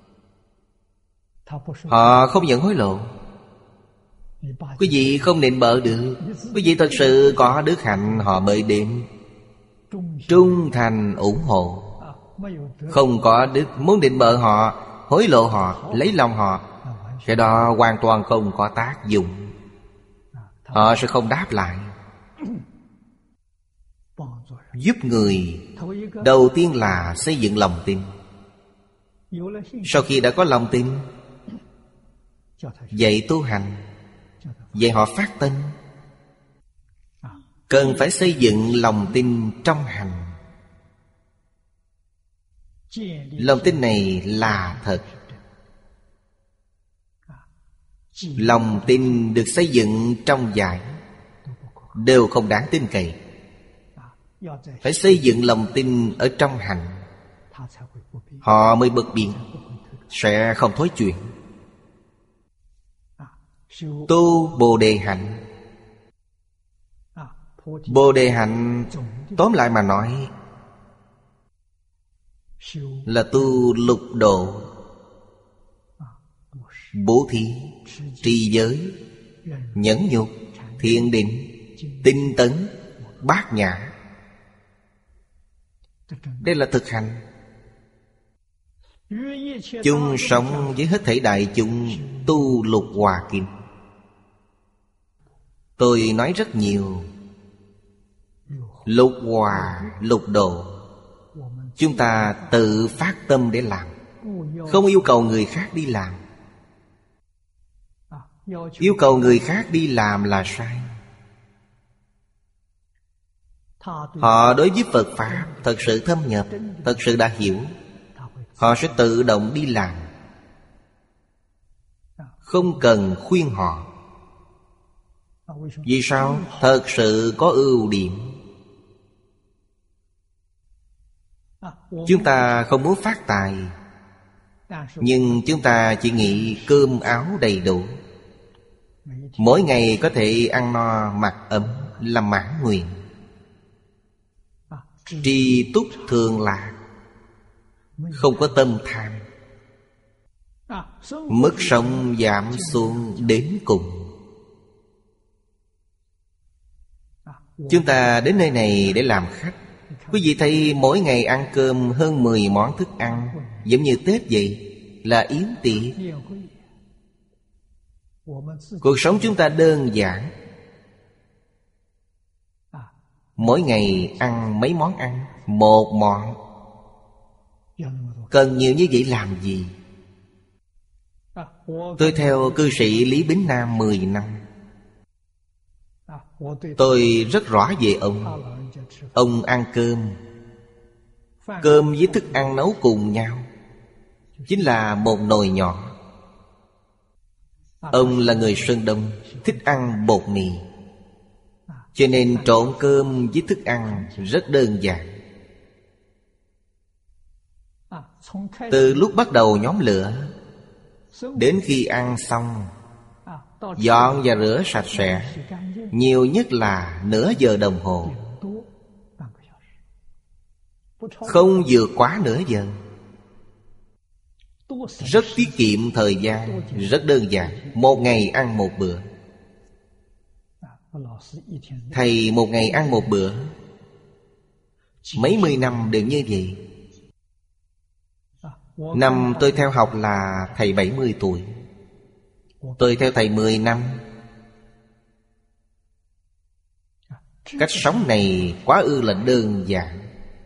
Họ không nhận hối lộ. Quý vị không nịnh bợ được. Quý vị thật sự có đức hạnh, họ mới đến. Trung thành ủng hộ. Không có đức, muốn nịnh bợ họ, hối lộ họ, lấy lòng họ, cái đó hoàn toàn không có tác dụng. Họ sẽ không đáp lại. Giúp người, đầu tiên là xây dựng lòng tin. Sau khi đã có lòng tin, dạy tu hành, dạy họ phát tâm. Cần phải xây dựng lòng tin trong hành. Lòng tin này là thật. Lòng tin được xây dựng trong giải đều không đáng tin cậy. Phải xây dựng lòng tin ở trong hành, họ mới bất biến, sẽ không thối chuyển. Tu Bồ Đề hạnh. Bồ Đề hạnh tóm lại mà nói là tu lục độ: bố thí, trì giới, nhẫn nhục, thiền định, tinh tấn, bát nhã. Đây là thực hành. Chung sống với hết thảy đại chúng, tu lục hòa kim. Tôi nói rất nhiều. Lục hòa, lục độ, chúng ta tự phát tâm để làm, không yêu cầu người khác đi làm. Yêu cầu người khác đi làm là sai. Họ đối với Phật Pháp thật sự thâm nhập, thật sự đã hiểu, họ sẽ tự động đi làm, không cần khuyên họ. Vì sao? Thật sự có ưu điểm. Chúng ta không muốn phát tài, nhưng chúng ta chỉ nghĩ cơm áo đầy đủ, mỗi ngày có thể ăn no mặc ấm là mãn nguyện. Tri túc thường lạc, không có tâm tham. Mức sống giảm xuống đến cùng. Chúng ta đến nơi này để làm khách. Quý vị thấy mỗi ngày ăn cơm hơn mười món thức ăn, giống như Tết vậy, là yến tiệc. Cuộc sống chúng ta đơn giản. Mỗi ngày ăn mấy món ăn? Một món. Cần nhiều như vậy làm gì? Tôi theo cư sĩ Lý Bính Nam mười năm. Tôi rất rõ về ông. Ông ăn cơm, cơm với thức ăn nấu cùng nhau, chính là một nồi nhỏ. Ông là người Sơn Đông, thích ăn bột mì, cho nên trộn cơm với thức ăn rất đơn giản. Từ lúc bắt đầu nhóm lửa đến khi ăn xong, dọn và rửa sạch sẽ, nhiều nhất là nửa giờ đồng hồ, không vượt quá nửa giờ. Rất tiết kiệm thời gian, rất đơn giản. Một ngày ăn một bữa. Thầy một ngày ăn một bữa, mấy mươi năm đều như vậy. Năm tôi theo học là thầy bảy mươi tuổi. Tôi theo thầy mười năm. Cách sống này quá ư là đơn giản.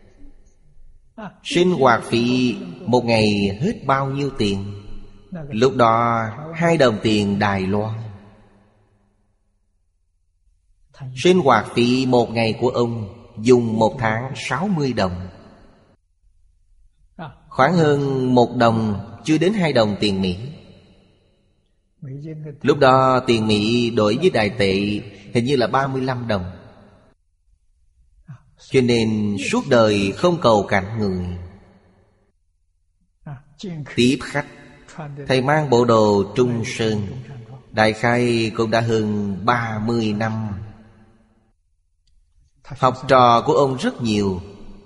Sinh hoạt phí một ngày hết bao nhiêu tiền? Lúc đó hai đồng tiền Đài Loan. Sinh hoạt phí một ngày của ông dùng một tháng sáu mươi đồng. Khoảng hơn một đồng, chưa đến hai đồng tiền Mỹ. Lúc đó tiền Mỹ đổi với Đài tệ hình như là ba mươi lăm đồng. Cho nên suốt đời không cầu cạnh người. Tiếp khách, thầy mang bộ đồ Trung Sơn, đại khái cũng đã hơn ba mươi năm. Học trò của ông rất nhiều.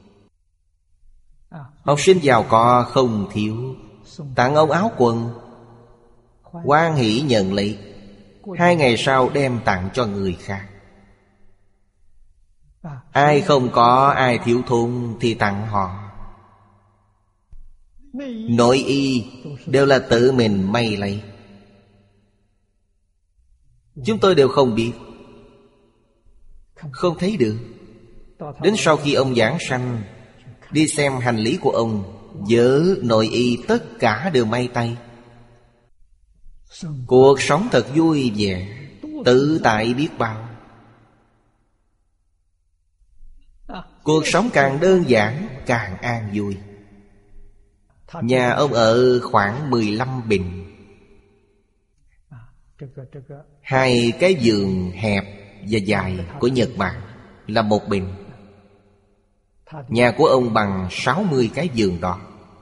Học sinh giàu có không thiếu, tặng ông áo quần, hoan hỷ nhận lấy. Hai ngày sau đem tặng cho người khác. Ai không có, ai thiếu thốn thì tặng họ. Nội y đều là tự mình may lấy. Chúng tôi đều không biết, không thấy được. Đến sau khi ông giảng sanh, đi xem hành lý của ông, vớ nội y tất cả đều may tay. Cuộc sống thật vui vẻ, tự tại biết bao. Cuộc sống càng đơn giản càng an vui. Nhà ông ở khoảng mười lăm bình. Hai cái giường hẹp và dài của Nhật Bản là một bình. Nhà của ông bằng sáu mươi cái giường đó.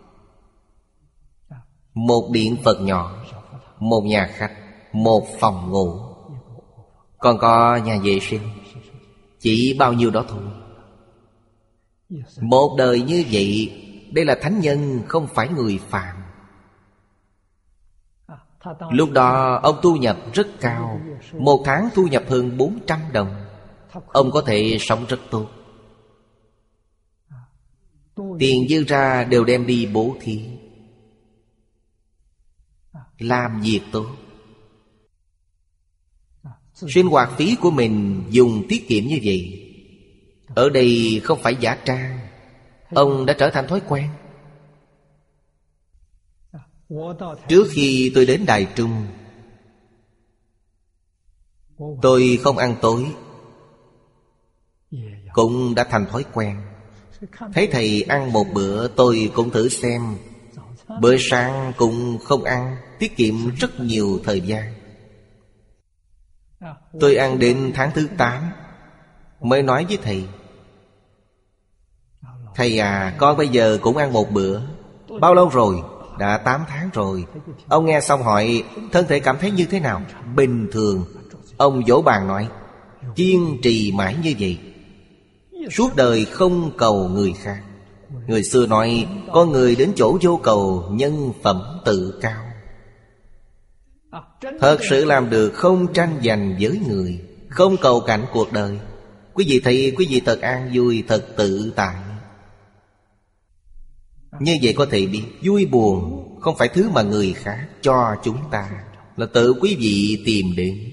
Một điện Phật nhỏ, một nhà khách, một phòng ngủ, còn có nhà vệ sinh. Chỉ bao nhiêu đó thôi. Một đời như vậy, đây là thánh nhân, không phải người phàm. Lúc đó ông thu nhập rất cao. Một tháng thu nhập hơn bốn trăm đồng. Ông có thể sống rất tốt. Tiền dư ra đều đem đi bố thí, làm việc tốt. Sinh hoạt phí của mình dùng tiết kiệm như vậy. Ở đây không phải giả trang. Ông đã trở thành thói quen. Trước khi tôi đến Đài Trung, tôi không ăn tối, cũng đã thành thói quen. Thấy thầy ăn một bữa, tôi cũng thử xem. Bữa sáng cũng không ăn, tiết kiệm rất nhiều thời gian. Tôi ăn đến tháng thứ tám mới nói với thầy: thầy à, con bây giờ cũng ăn một bữa. Bao lâu rồi? Đã tám tháng rồi. Ông nghe xong hỏi: thân thể cảm thấy như thế nào? Bình thường. Ông vỗ bàn nói: kiên trì mãi như vậy, suốt đời không cầu người khác. Người xưa nói: con người đến chỗ vô cầu, nhân phẩm tự cao. Thật sự làm được, không tranh giành với người, không cầu cạnh cuộc đời. Quý vị thấy quý vị thật an vui, thật tự tại. Như vậy có thể biết vui buồn không phải thứ mà người khác cho chúng ta, là tự quý vị tìm đến.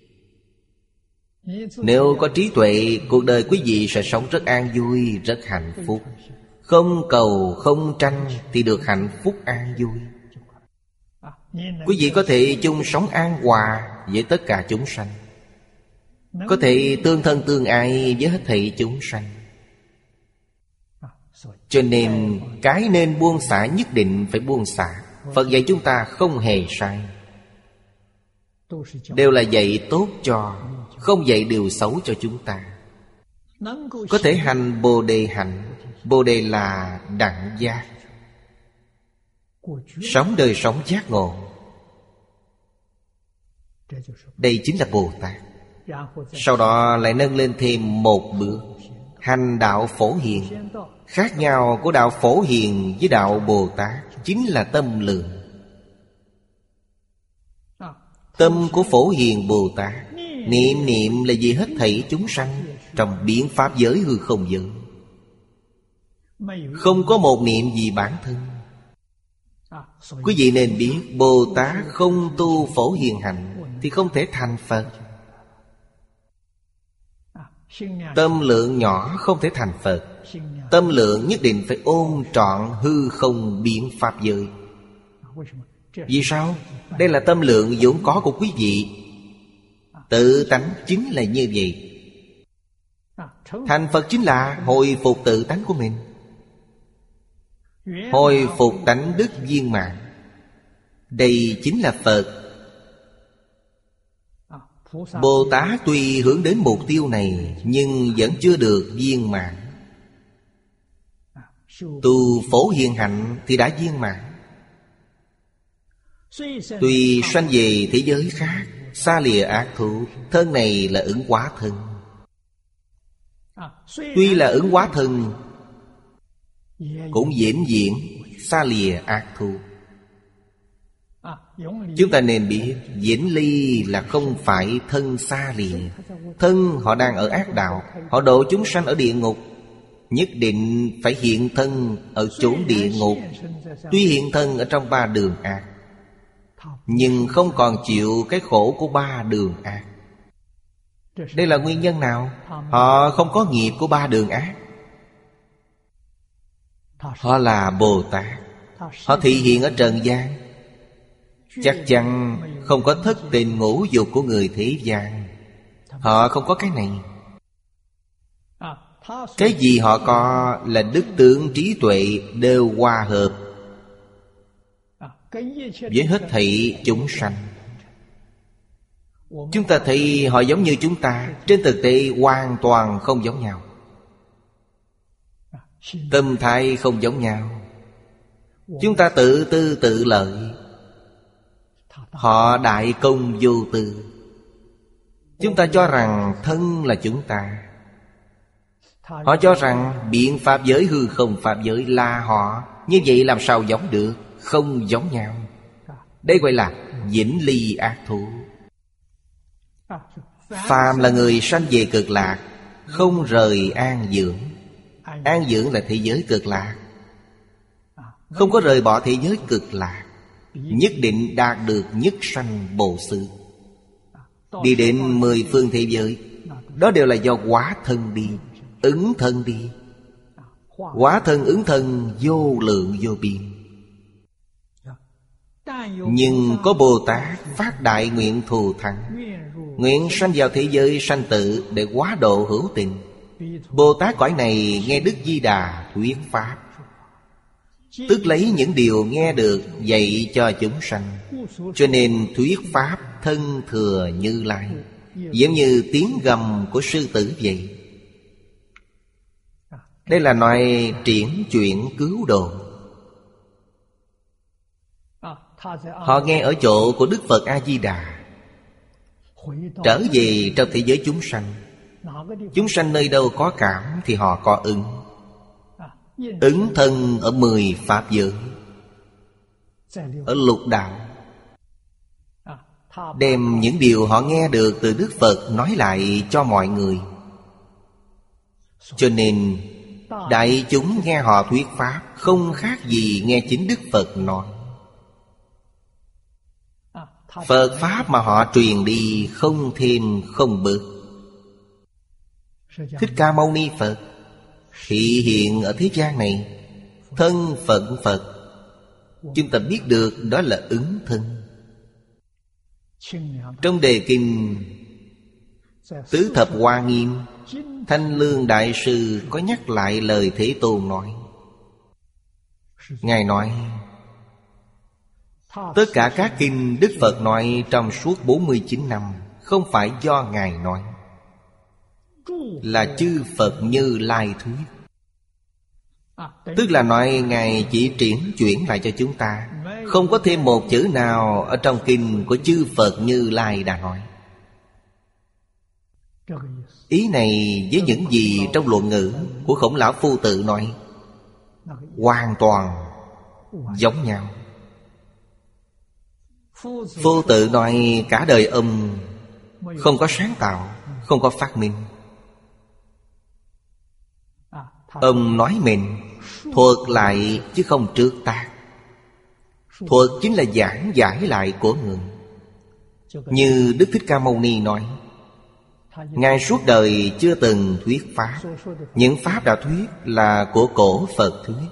Nếu có trí tuệ, cuộc đời quý vị sẽ sống rất an vui, rất hạnh phúc. Không cầu, không tranh thì được hạnh phúc an vui. Quý vị có thể chung sống an hòa với tất cả chúng sanh, có thể tương thân tương ai với hết thảy chúng sanh. Cho nên cái nên buông xả nhất định phải buông xả. Phật dạy chúng ta không hề sai, đều là dạy tốt cho, không dạy điều xấu cho chúng ta. Có thể hành Bồ Đề hạnh. Bồ Đề là đẳng giác, sống đời sống giác ngộ. Đây chính là Bồ Tát. Sau đó lại nâng lên thêm một bước, hành đạo Phổ Hiền. Khác nhau của đạo Phổ Hiền với đạo Bồ Tát chính là tâm lượng. Tâm của Phổ Hiền Bồ Tát, niệm niệm là vì hết thảy chúng sanh trong biến pháp giới hư không giới. Không có một niệm gì bản thân. Quý vị nên biết, Bồ Tát không tu Phổ Hiền hạnh thì không thể thành Phật. Tâm lượng nhỏ không thể thành Phật. Tâm lượng nhất định phải ôm trọn hư không biến pháp giới. Vì sao? Đây là tâm lượng vốn có của quý vị. Tự tánh chính là như vậy. Thành Phật chính là hồi phục tự tánh của mình, hồi phục tánh đức viên mãn. Đây chính là Phật. Bồ Tát tuy hướng đến mục tiêu này, nhưng vẫn chưa được viên mãn. Tu Phổ Hiền Hạnh thì đã viên mãn. Tuy sanh về thế giới khác, xa lìa ác thú, thân này là ứng hóa thân. Tuy là ứng hóa thân, cũng vĩnh viễn xa lìa ác thú. Chúng ta nên biết vĩnh ly là không phải thân xa lìa. Thân họ đang ở ác đạo, họ độ chúng sanh ở địa ngục, nhất định phải hiện thân ở chốn địa ngục. Tuy hiện thân ở trong ba đường ác, nhưng không còn chịu cái khổ của ba đường ác. Đây là nguyên nhân nào? Họ không có nghiệp của ba đường ác. Họ là Bồ Tát, họ thị hiện ở trần gian, chắc chắn không có thất tình ngũ dục của người thế gian. Họ không có cái này. Cái gì họ có là đức tướng trí tuệ đều hòa hợp với hết thảy chúng sanh. Chúng ta thấy họ giống như chúng ta, trên thực tế hoàn toàn không giống nhau. Tâm thái không giống nhau. Chúng ta tự tư tự lợi, họ đại công vô tư. Chúng ta cho rằng thân là chúng ta, họ cho rằng biện pháp giới hư không pháp giới là họ. Như vậy làm sao giống được? Không giống nhau. Đây gọi là vĩnh ly ác thú. Phàm là người sanh về cực lạc, không rời an dưỡng. An dưỡng là thế giới cực lạc, không có rời bỏ thế giới cực lạc, nhất định đạt được nhất sanh Bồ Sư. Đi đến mười phương thế giới, đó đều là do hóa thân đi, ứng thân đi. Hóa thân ứng thân vô lượng vô biên. Nhưng có Bồ Tát phát đại nguyện thù thắng, nguyện sanh vào thế giới sanh tử để hóa độ hữu tình. Bồ Tát cõi này nghe Đức Di Đà thuyết pháp, tức lấy những điều nghe được dạy cho chúng sanh. Cho nên thuyết pháp thân thừa Như Lai, giống như tiếng gầm của sư tử vậy. Đây là nói triển chuyển cứu độ. Họ nghe ở chỗ của Đức Phật A-di-đà, trở về trong thế giới chúng sanh. Chúng sanh nơi đâu có cảm thì họ có ứng. Ứng thân ở mười pháp giới, ở lục đạo, đem những điều họ nghe được từ Đức Phật nói lại cho mọi người. Cho nên đại chúng nghe họ thuyết pháp không khác gì nghe chính Đức Phật nói. Phật pháp mà họ truyền đi không thêm không bớt. Thích Ca Mâu Ni Phật thị hiện ở thế gian này, thân phận Phật, chúng ta biết được đó là ứng thân. Trong đề kinh Tứ Thập Hoa Nghiêm, Thanh Lương Đại Sư có nhắc lại lời Thế Tôn nói. Ngài nói tất cả các kinh Đức Phật nói trong suốt bốn mươi chín năm không phải do Ngài nói, là chư Phật Như Lai thuyết. Tức là nói Ngài chỉ triển chuyển lại cho chúng ta, không có thêm một chữ nào ở trong kinh của chư Phật Như Lai đã nói. Ý này với những gì trong luận ngữ của Khổng Lão Phu Tự nói hoàn toàn giống nhau. Phu Tự nói cả đời ông không có sáng tạo, không có phát minh. Ông nói mình thuật lại chứ không trước tác. Thuật chính là giảng giải lại của người. Như Đức Thích Ca Mâu Ni nói, Ngài suốt đời chưa từng thuyết Pháp. Những Pháp đã thuyết là của cổ Phật thuyết.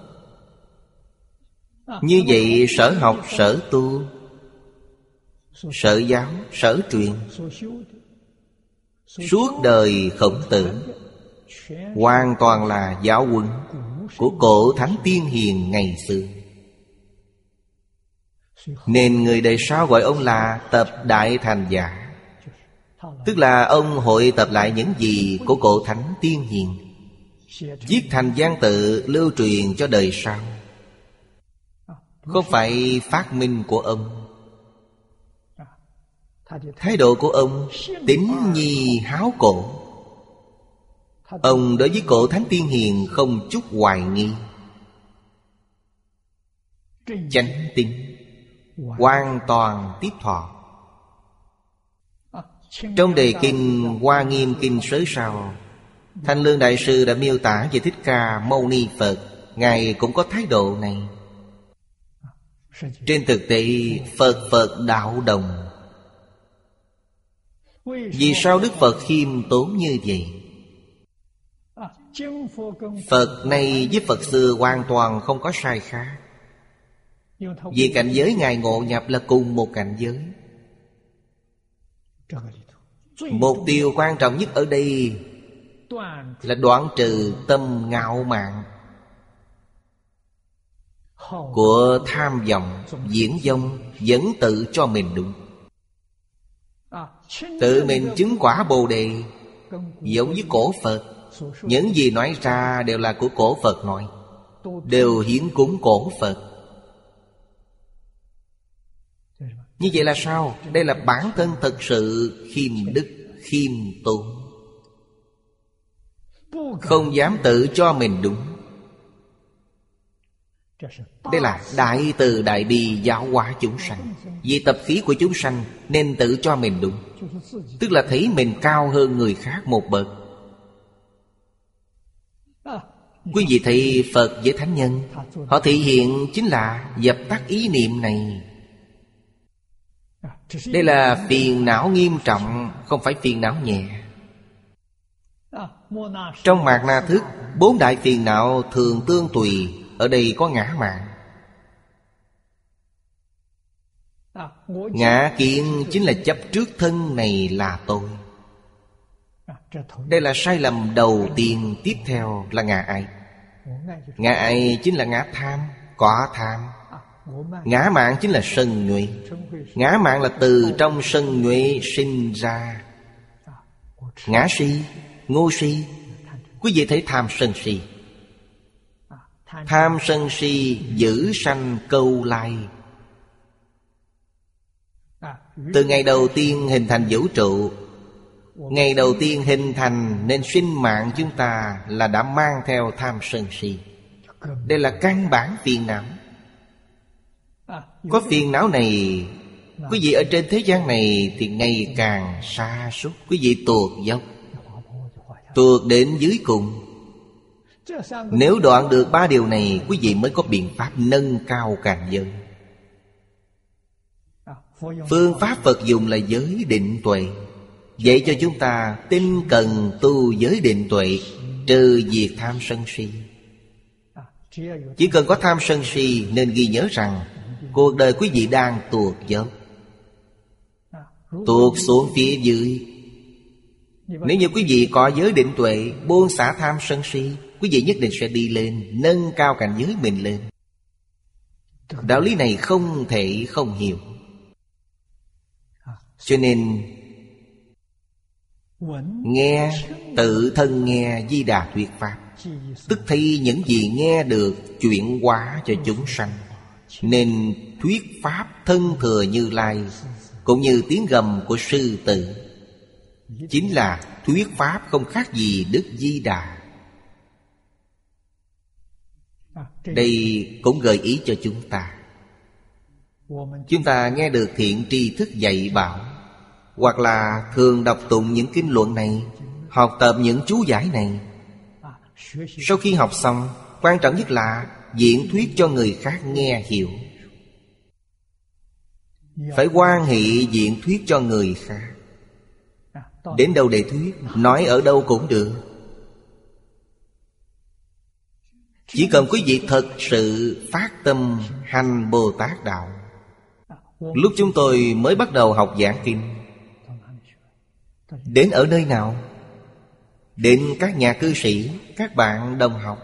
Như vậy sở học, sở tu, sở giáo, sở truyền, suốt đời Khổng Tử hoàn toàn là giáo huấn của cổ thánh tiên hiền ngày xưa. Nên người đời sau gọi ông là tập đại thành giả. Tức là ông hội tập lại những gì của cổ thánh tiên hiền, viết thành văn tự lưu truyền cho đời sau. Không phải phát minh của ông. Thái độ của ông tín nhi háo cổ. Ông đối với cổ thánh tiên hiền không chút hoài nghi, chánh tín, hoàn toàn tiếp thọ. Trong đề kinh Hoa Nghiêm Kinh Sớ Sao, Thanh Lương Đại Sư đã miêu tả về Thích Ca Mâu Ni Phật. Ngài cũng có thái độ này. Trên thực tế Phật Phật đạo đồng. Vì sao Đức Phật khiêm tốn như vậy? Phật này với Phật xưa hoàn toàn không có sai khác. Vì cảnh giới Ngài ngộ nhập là cùng một cảnh giới. Mục tiêu quan trọng nhất ở đây là đoạn trừ tâm ngạo mạn của tham vọng, diễn vong, dẫn tự cho mình đúng. Tự mình chứng quả Bồ Đề giống với cổ Phật. Những gì nói ra đều là của cổ Phật nói, đều hiến cúng cổ Phật. Như vậy là sao? Đây là bản thân thật sự khiêm đức, khiêm tốn, không dám tự cho mình đúng. Đây là đại từ đại bi giáo hóa chúng sanh. Vì tập khí của chúng sanh nên tự cho mình đúng, tức là thấy mình cao hơn người khác một bậc. Quý vị thấy Phật với Thánh Nhân, họ thể hiện chính là dập tắt ý niệm này. Đây là phiền não nghiêm trọng, không phải phiền não nhẹ. Trong Mạt Na Thức, bốn đại phiền não thường tương tùy. Ở đây có ngã mạn. Ngã kiến chính là chấp trước thân này là tôi. Đây là sai lầm đầu tiên. Tiếp theo là ngã ái. Ngã ái chính là ngã tham, có tham. Ngã mạn chính là sân nhuệ. Ngã mạn là từ trong sân nhuệ sinh ra. Ngã si, ngu si. Quý vị thấy tham sân si. Tham sân si giữ sanh câu lai. Từ ngày đầu tiên hình thành vũ trụ, ngày đầu tiên hình thành nên sinh mạng chúng ta là đã mang theo tham sân si. Đây là căn bản phiền não. Có phiền não này, quý vị ở trên thế gian này thì ngày càng sa sút. Quý vị tuột dốc, tuột đến dưới cùng. Nếu đoạn được ba điều này, quý vị mới có biện pháp nâng cao cảnh giới. Phương pháp Phật dùng là giới định tuệ, dạy cho chúng ta tinh cần tu giới định tuệ, trừ diệt tham sân si. Chỉ cần có tham sân si nên ghi nhớ rằng cuộc đời quý vị đang tuột dốc, tuột xuống phía dưới. Nếu như quý vị có giới định tuệ, buông xả tham sân si, quý vị nhất định sẽ đi lên, nâng cao cảnh giới mình lên. Đạo lý này không thể không hiểu. Cho nên nghe, tự thân nghe Di Đà thuyết pháp, tức thấy những gì nghe được chuyển hóa cho chúng sanh. Nên thuyết pháp thân thừa Như Lai, cũng như tiếng gầm của sư tử, chính là thuyết pháp không khác gì Đức Di Đà. Đây cũng gợi ý cho chúng ta. Chúng ta nghe được thiện tri thức dạy bảo, hoặc là thường đọc tụng những kinh luận này, học tập những chú giải này. Sau khi học xong, quan trọng nhất là diễn thuyết cho người khác nghe hiểu. Phải hoan hỷ diễn thuyết cho người khác. Đến đâu để thuyết, nói ở đâu cũng được. Chỉ cần quý vị thật sự phát tâm hành Bồ Tát Đạo. Lúc chúng tôi mới bắt đầu học giảng kinh, đến ở nơi nào? Đến các nhà cư sĩ, các bạn đồng học.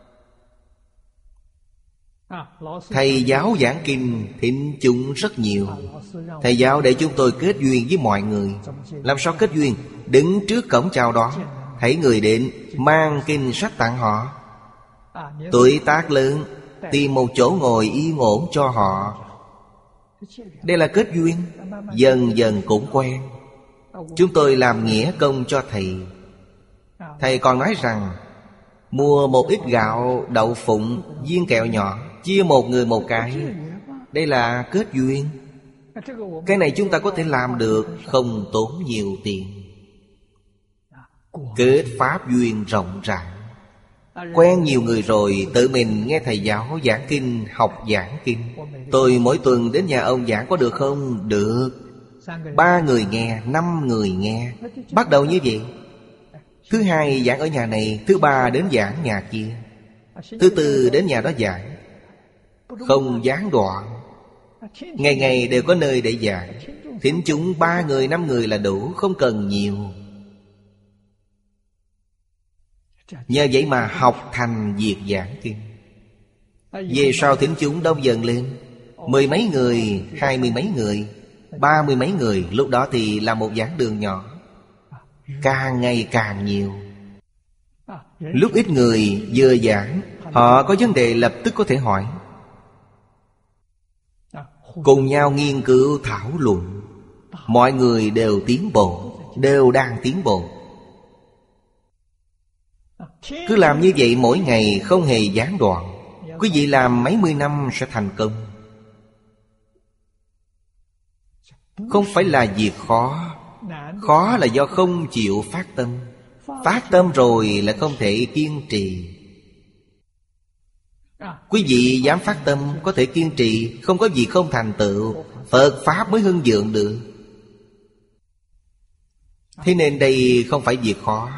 Thầy giáo giảng kinh thính chúng rất nhiều. Thầy giáo để chúng tôi kết duyên với mọi người. Làm sao kết duyên? Đứng trước cổng chào đón, thấy người đến, mang kinh sách tặng họ. Tuổi tác lớn, tìm một chỗ ngồi yên ổn cho họ. Đây là kết duyên. Dần dần cũng quen. Chúng tôi làm nghĩa công cho thầy. Thầy còn nói rằng mua một ít gạo, đậu phụng, viên kẹo nhỏ, chia một người một cái. Đây là kết duyên. Cái này chúng ta có thể làm được, không tốn nhiều tiền. Kết pháp duyên rộng rãi. Quen nhiều người rồi, tự mình nghe thầy giáo giảng kinh, học giảng kinh. Tôi mỗi tuần đến nhà ông giảng có được không? Được. Ba người nghe, năm người nghe. Bắt đầu như vậy. Thứ hai giảng ở nhà này, thứ ba đến giảng nhà kia, thứ tư đến nhà đó giảng. Không gián đoạn. Ngày ngày đều có nơi để giảng. Thính chúng ba người, năm người là đủ, không cần nhiều. Nhờ vậy mà học thành việc giảng kinh. Về sau thính chúng đông dần lên, mười mấy người, hai mươi mấy người, ba mươi mấy người. Lúc đó thì là một giảng đường nhỏ. Càng ngày càng nhiều. Lúc ít người vừa giảng, họ có vấn đề lập tức có thể hỏi, cùng nhau nghiên cứu thảo luận. Mọi người đều tiến bộ, đều đang tiến bộ. Cứ làm như vậy mỗi ngày không hề gián đoạn. Quý vị làm mấy mươi năm sẽ thành công. Không phải là việc khó. Khó là do không chịu phát tâm. Phát tâm rồi là không thể kiên trì. Quý vị dám phát tâm, có thể kiên trì, không có gì không thành tựu. Phật Pháp mới hưng vượng được. Thế nên đây không phải việc khó.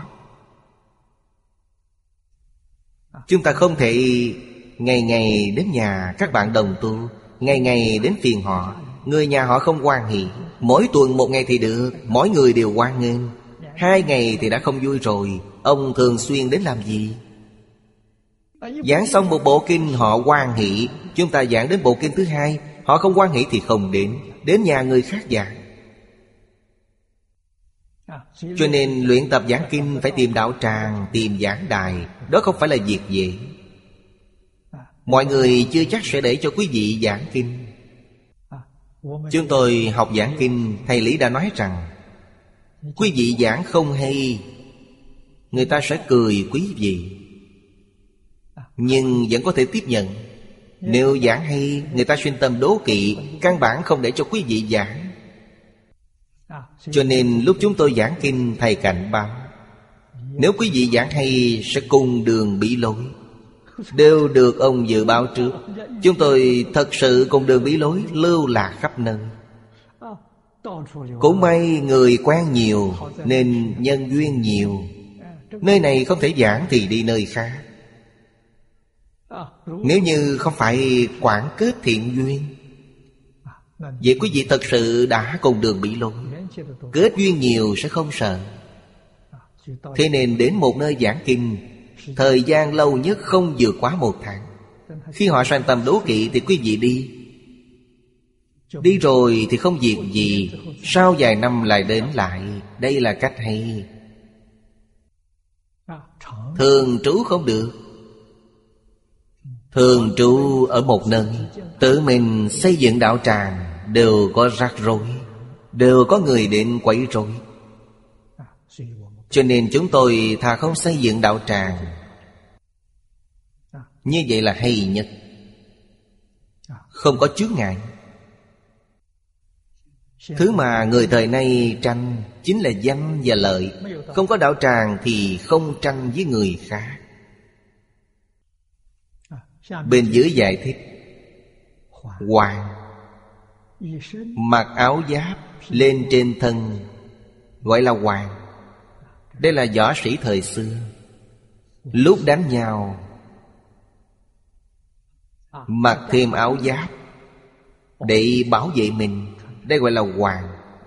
Chúng ta không thể ngày ngày đến nhà các bạn đồng tu, ngày ngày đến phiền họ. Người nhà họ không hoan hỷ. Mỗi tuần một ngày thì được, mỗi người đều hoan nghênh. Hai ngày thì đã không vui rồi. Ông thường xuyên đến làm gì? Giảng xong một bộ kinh họ hoan hỷ, chúng ta giảng đến bộ kinh thứ hai, họ không hoan hỷ thì không đến. Đến nhà người khác giảng. Cho nên luyện tập giảng kinh phải tìm đạo tràng, tìm giảng đài. Đó không phải là việc dễ. Mọi người chưa chắc sẽ để cho quý vị giảng kinh. Chúng tôi học giảng kinh, thầy Lý đã nói rằng quý vị giảng không hay, người ta sẽ cười quý vị, nhưng vẫn có thể tiếp nhận. Nếu giảng hay, người ta sinh tâm đố kỵ, căn bản không để cho quý vị giảng. Cho nên lúc chúng tôi giảng kinh, thầy cảnh báo, nếu quý vị giảng hay sẽ cùng đường bị lối. Đều được ông dự báo trước. Chúng tôi thật sự cùng đường bị lối, lưu lạc khắp nơi. Cũng may người quen nhiều nên nhân duyên nhiều. Nơi này không thể giảng thì đi nơi khác. Nếu như không phải quảng kết thiện duyên, vậy quý vị thật sự đã cùng đường bị lối. Kết duyên nhiều sẽ không sợ. Thế nên đến một nơi giảng kinh, thời gian lâu nhất không vượt quá một tháng. Khi họ sanh tâm đố kỵ thì quý vị đi. Đi rồi thì không việc gì, sau vài năm lại đến lại. Đây là cách hay. Thường trú không được. Thường trú ở một nơi, tự mình xây dựng đạo tràng, đều có rắc rối, đều có người đến quấy rối. Cho nên chúng tôi thà không xây dựng đạo tràng. Như vậy là hay nhất. Không có chướng ngại. Thứ mà người thời nay tranh chính là danh và lợi. Không có đạo tràng thì không tranh với người khác. Bên dưới giải thích, hoàng mặc áo giáp, lên trên thân gọi là hoàng. Đây là võ sĩ thời xưa. Lúc đánh nhau mặc thêm áo giáp để bảo vệ mình. Đây gọi là hoàng.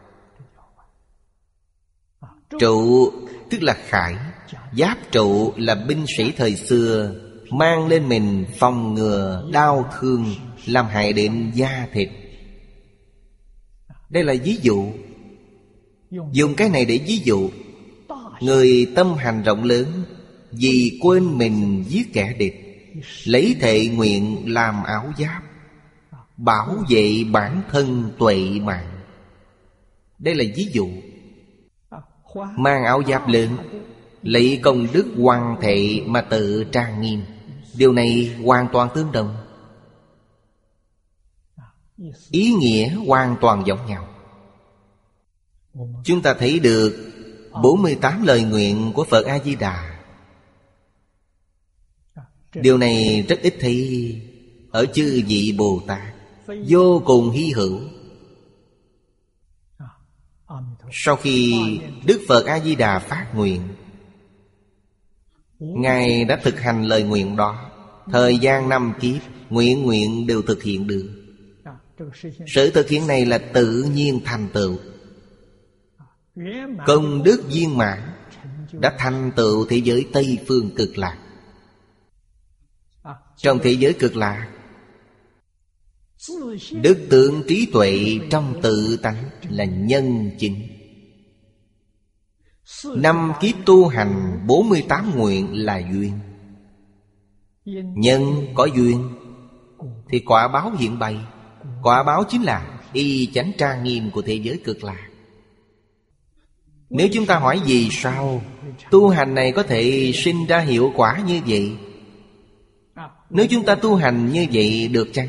Trụ tức là khải. Giáp trụ là binh sĩ thời xưa mang lên mình phòng ngừa đau thương làm hại đến da thịt. Đây là ví dụ. Dùng cái này để ví dụ. Người tâm hành rộng lớn vì quên mình giết kẻ địch, lấy thệ nguyện làm áo giáp, bảo vệ bản thân tuệ mạng. Đây là ví dụ. Mang áo giáp lớn, lấy công đức hoằng thệ mà tự trang nghiêm. Điều này hoàn toàn tương đồng. Ý nghĩa hoàn toàn giống nhau. Chúng ta thấy được bốn mươi tám lời nguyện của Phật A-di-đà. Điều này rất ít thấy ở chư vị Bồ Tát, vô cùng hy hữu. Sau khi Đức Phật A-di-đà phát nguyện, Ngài đã thực hành lời nguyện đó. Thời gian năm kiếp, nguyện nguyện đều thực hiện được. Sự thực hiện này là tự nhiên thành tựu. Công đức viên mãn đã thành tựu thế giới Tây Phương Cực Lạc. Trong thế giới Cực Lạc, đức tượng trí tuệ trong tự tánh là nhân chính. Năm kiếp tu hành bốn mươi tám nguyện là duyên. Nhân có duyên thì quả báo hiện bày. Quả báo chính là y chánh trang nghiêm của thế giới Cực Lạc. Nếu chúng ta hỏi vì sao tu hành này có thể sinh ra hiệu quả như vậy, nếu chúng ta tu hành như vậy được chăng?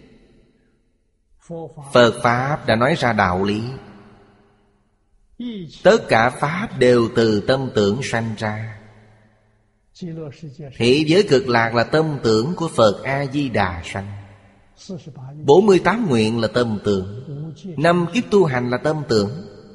Phật Pháp đã nói ra đạo lý. Tất cả Pháp đều từ tâm tưởng sanh ra. Thế giới Cực Lạc là tâm tưởng của Phật A-di-đà sanh. Bốn mươi tám nguyện là tâm tưởng. Năm kiếp tu hành là tâm tưởng.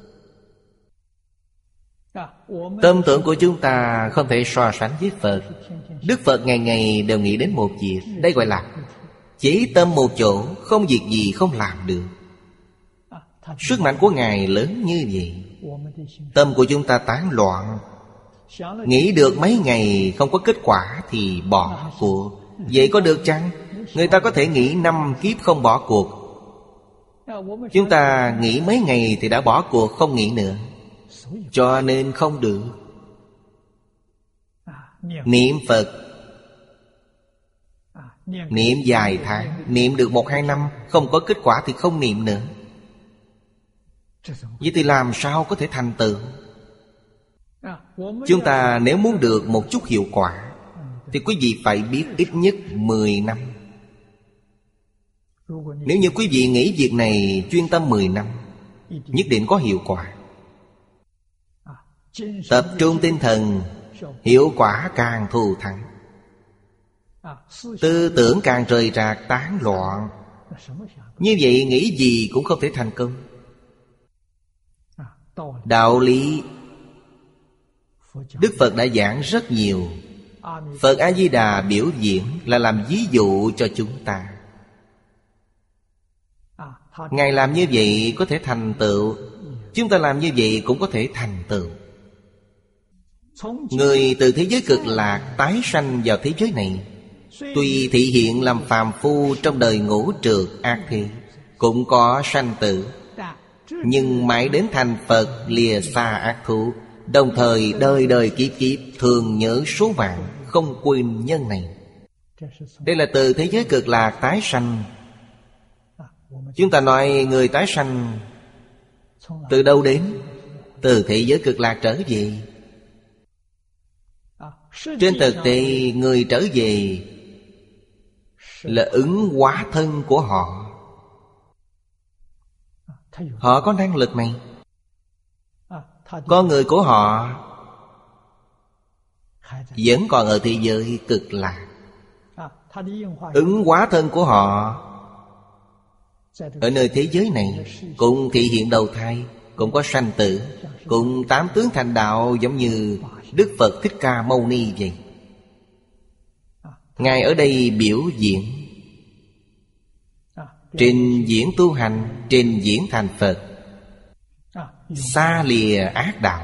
Tâm tưởng của chúng ta không thể so sánh với Phật. Đức Phật ngày ngày đều nghĩ đến một việc. Đây gọi là chỉ tâm một chỗ, không việc gì không làm được. Sức mạnh của Ngài lớn như vậy. Tâm của chúng ta tán loạn, nghĩ được mấy ngày không có kết quả thì bỏ cuộc. Vậy có được chăng? Người ta có thể nghĩ năm kiếp không bỏ cuộc. Chúng ta nghĩ mấy ngày thì đã bỏ cuộc, không nghĩ nữa. Cho nên không được. Niệm Phật, niệm dài tháng, niệm được một hai năm không có kết quả thì không niệm nữa. Vậy thì làm sao có thể thành tựu? Chúng ta nếu muốn được một chút hiệu quả thì quý vị phải biết ít nhất mười năm. Nếu như quý vị nghĩ việc này chuyên tâm mười năm, nhất định có hiệu quả. Tập trung tinh thần, hiệu quả càng thù thắng. Tư tưởng càng rời rạc tán loạn, như vậy nghĩ gì cũng không thể thành công. Đạo lý Đức Phật đã giảng rất nhiều. Phật A-di-đà biểu diễn là làm ví dụ cho chúng ta. Ngài làm như vậy có thể thành tựu, chúng ta làm như vậy cũng có thể thành tựu. Người từ thế giới Cực Lạc tái sanh vào thế giới này, tuy thị hiện làm phàm phu trong đời ngũ trượt ác thế, cũng có sanh tử, nhưng mãi đến thành Phật lìa xa ác thú, đồng thời đời đời kiếp kiếp thường nhớ số mạng, không quên nhân này. Đây là từ thế giới Cực Lạc tái sanh. Chúng ta nói người tái sanh từ đâu đến? Từ thế giới Cực Lạc trở về. Trên thực tế người trở về là ứng hóa thân của họ. Họ có năng lực này. Con người của họ vẫn còn ở thế giới Cực Lạc. Ứng hóa thân của họ ở nơi thế giới này cũng thị hiện đầu thai, cũng có sanh tử. Cũng tám tướng thành đạo giống như Đức Phật Thích Ca Mâu Ni vậy. Ngài ở đây biểu diễn, trình diễn tu hành, trình diễn thành Phật, xa lìa ác đạo,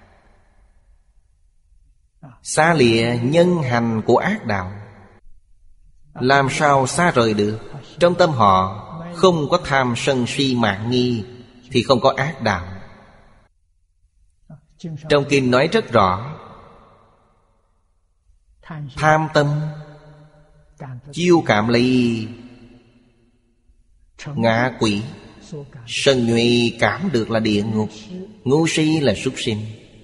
xa lìa nhân hành của ác đạo. Làm sao xa rời được? Trong tâm họ không có tham sân si mạn nghi thì không có ác đạo. Trong kinh nói rất rõ, tham tâm chiêu cảm lấy ngạ quỷ, sân nhuệ cảm được là địa ngục, ngu si là súc sinh,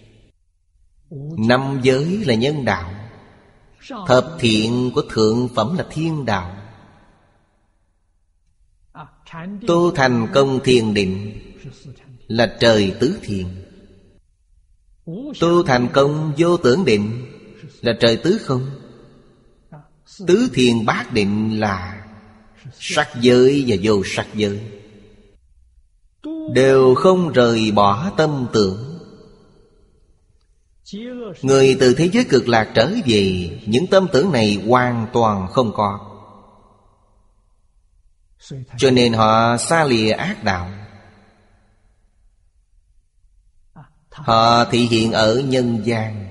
năm giới là nhân đạo, thập thiện của thượng phẩm là thiên đạo. Tu thành công thiền định là trời tứ thiền. Tu thành công vô tưởng định là trời tứ không. Tứ thiền bát định là sắc giới và vô sắc giới, đều không rời bỏ tâm tưởng. Người từ thế giới cực lạc trở về, những tâm tưởng này hoàn toàn không có. Cho nên họ xa lìa ác đạo. Họ thị hiện ở nhân gian,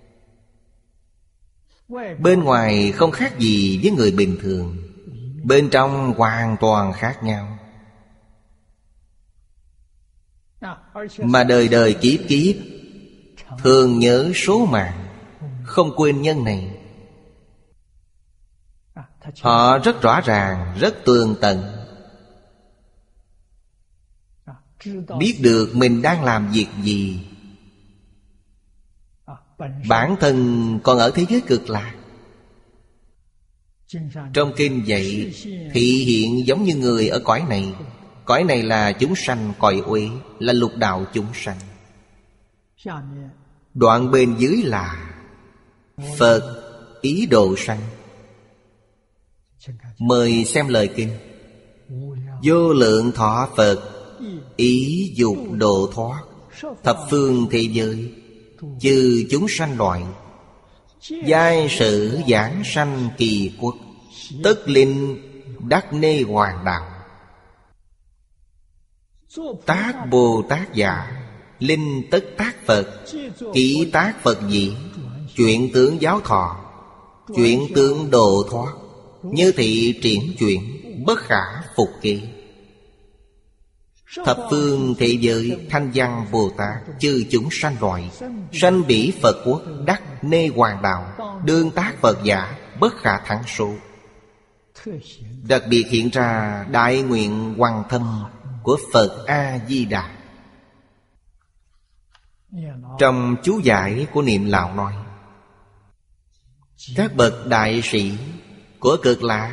bên ngoài không khác gì với người bình thường, bên trong hoàn toàn khác nhau. Mà đời đời kiếp kiếp thường nhớ số mạng, không quên nhân này. Họ rất rõ ràng, rất tường tận, biết được mình đang làm việc gì. Bản thân còn ở thế giới cực lạc. Trong kinh dạy thị hiện giống như người ở cõi này. Cõi này là chúng sanh cõi uế, là lục đạo chúng sanh. Đoạn bên dưới là Phật ý độ sanh. Mời xem lời kinh. Vô lượng thọ Phật ý dục độ thoát, thập phương thế giới chư chúng sanh loại, giai sử giảng sanh kỳ quốc, tất linh đắc nê hoàng đạo. Tác Bồ Tát giả, linh tất tác Phật, kỹ tác Phật dĩ, chuyện tướng giáo thọ, chuyện tướng độ thoát, như thị triển chuyển, bất khả phục ký. Thập phương thế giới thanh văn Bồ Tát chư chúng sanh loại, sanh bỉ Phật quốc đắc nê hoàng đạo, đương tác Phật giả bất khả thắng số. Đặc biệt hiện ra đại nguyện hoằng thâm của Phật A-di-đà. Trong chú giải của Niệm Lão nói, các bậc đại sĩ của cực lạc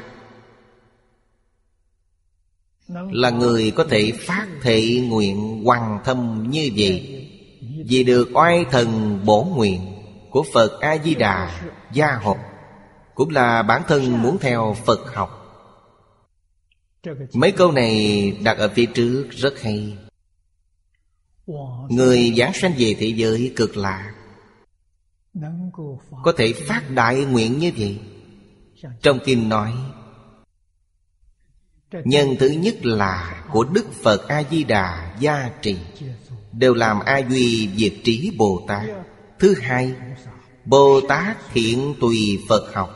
là người có thể phát thệ nguyện hoằng thâm như vậy, vì được oai thần bổ nguyện của Phật A-di-đà gia hộ, cũng là bản thân muốn theo Phật học. Mấy câu này đặt ở phía trước rất hay. Người giảng sanh về thế giới cực lạc có thể phát đại nguyện như vậy. Trong kinh nói, nhân thứ nhất là của Đức Phật A-di-đà gia trì, đều làm A Duy Diệt Trí Bồ Tát. Thứ hai, Bồ Tát thiện tùy Phật học.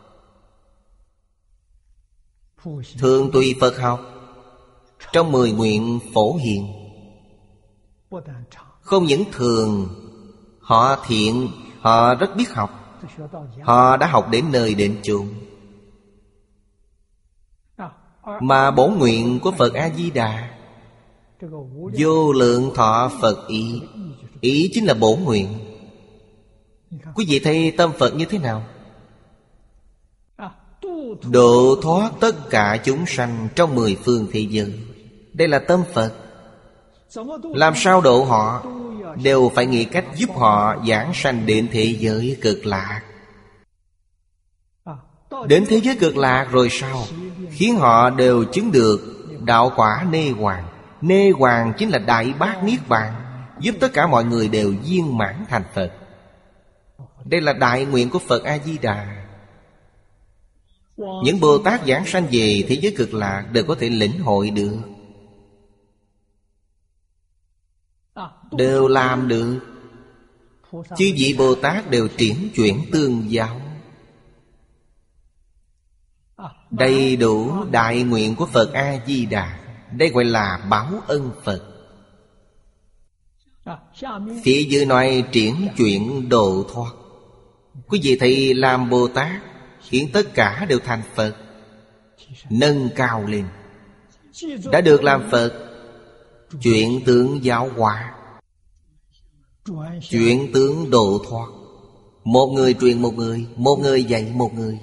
Thường tùy Phật học trong mười nguyện phổ hiền. Không những thường, họ thiện, họ rất biết học, họ đã học đến nơi đến chốn. Mà bổn nguyện của Phật A-di-đà, vô lượng thọ Phật ý. Ý chính là bổn nguyện. Quý vị thấy tâm Phật như thế nào? Độ thoát tất cả chúng sanh trong mười phương thế giới. Đây là tâm Phật. Làm sao độ họ? Đều phải nghĩ cách giúp họ giảng sanh đến thế giới cực lạc. Đến thế giới cực lạc rồi sao? Khiến họ đều chứng được đạo quả nê hoàng. Nê Hoàng chính là Đại Bát Niết Bàn, giúp tất cả mọi người đều viên mãn thành Phật. Đây là đại nguyện của Phật A-di-đà. Những Bồ Tát giảng sanh về thế giới cực lạc đều có thể lĩnh hội được, đều làm được. Chư vị Bồ Tát đều triển chuyển tương giao, đầy đủ đại nguyện của Phật A-di-đà. Đây gọi là báo ân Phật. Phía dưới nói triển chuyển độ thoát. Quý vị thấy làm Bồ Tát khiến tất cả đều thành Phật, nâng cao lên. Đã được làm Phật, chuyển tướng giáo hóa, chuyển tướng độ thoát. Một người truyền một người, một người dạy một người.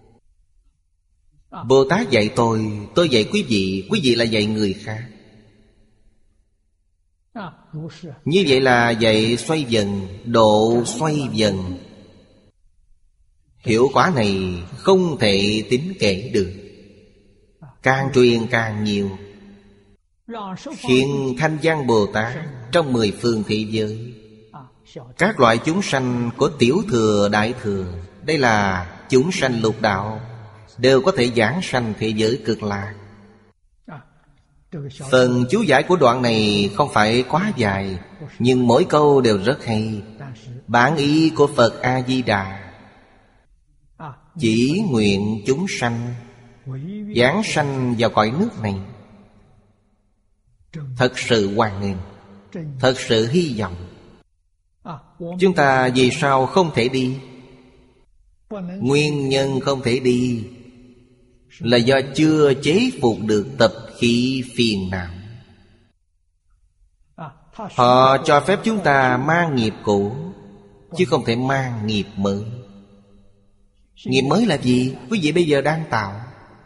Bồ Tát dạy tôi, tôi dạy quý vị, quý vị là dạy người khác. Như vậy là dạy xoay vần, độ xoay vần. Hiệu quả này không thể tính kể được. Càng truyền càng nhiều, khiến Thanh Văn Bồ Tát trong mười phương thế giới, các loại chúng sanh của tiểu thừa đại thừa, đây là chúng sanh lục đạo, đều có thể giảng sanh thế giới cực lạc. Phần chú giải của đoạn này không phải quá dài, nhưng mỗi câu đều rất hay. Bản ý của Phật A-di-đà chỉ nguyện chúng sanh giảng sanh vào cõi nước này. Thật sự hoan nghênh, thật sự hy vọng. Chúng ta vì sao không thể đi? Nguyên nhân không thể đi là do chưa chế phục được tập khí phiền não. Họ cho phép chúng ta mang nghiệp cũ, chứ không thể mang nghiệp mới. Nghiệp mới là gì? Quý vị bây giờ đang tạo.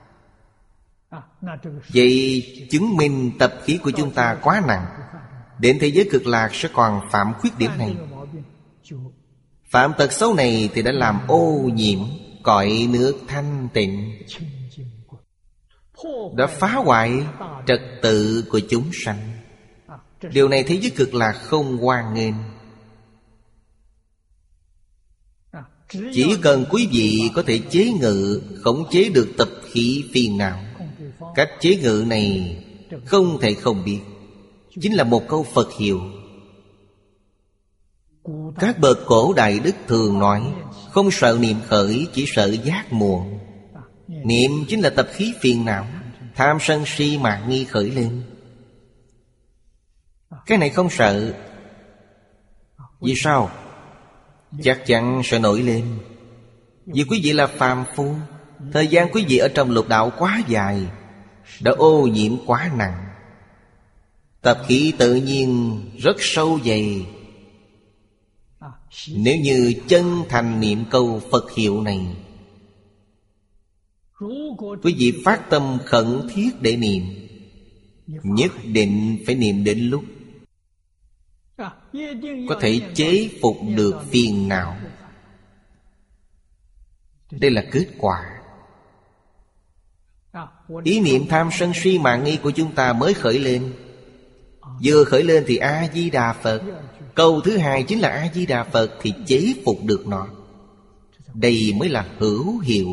Vậy chứng minh tập khí của chúng ta quá nặng, đến thế giới cực lạc sẽ còn phạm khuyết điểm này. Phạm tật xấu này thì đã làm ô nhiễm cõi nước thanh tịnh, đã phá hoại trật tự của chúng sanh. Điều này thế giới cực lạc không hoan nghênh. Chỉ cần quý vị có thể chế ngự, khống chế được tập khí phiền não. Cách chế ngự này không thể không biết, chính là một câu Phật hiệu. Các bậc cổ đại đức thường nói, không sợ niệm khởi, chỉ sợ giác muộn. Niệm chính là tập khí phiền não, tham sân si mạn nghi khởi lên. Cái này không sợ. Vì sao? Chắc chắn sẽ nổi lên. Vì quý vị là phàm phu, thời gian quý vị ở trong lục đạo quá dài, đã ô nhiễm quá nặng, tập khí tự nhiên rất sâu dày. Nếu như chân thành niệm câu Phật hiệu này, quý vị phát tâm khẩn thiết để niệm, nhất định phải niệm đến lúc có thể chế phục được phiền não. Đây là kết quả. Ý niệm tham sân si mạn nghi của chúng ta mới khởi lên. Vừa khởi lên thì A-di-đà Phật. Câu thứ hai chính là A-di-đà Phật, thì chế phục được nó. Đây mới là hữu hiệu.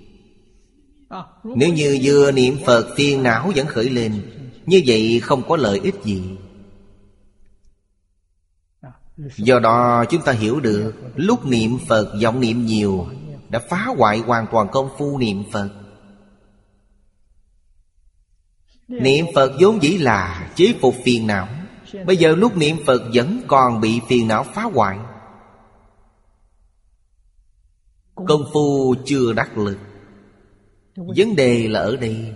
Nếu như vừa niệm Phật phiền não vẫn khởi lên, như vậy không có lợi ích gì. Do đó chúng ta hiểu được, lúc niệm Phật vọng niệm nhiều đã phá hoại hoàn toàn công phu niệm Phật. Niệm Phật vốn dĩ là chế phục phiền não, bây giờ lúc niệm Phật vẫn còn bị phiền não phá hoại. Công phu chưa đắc lực. Vấn đề là ở đây.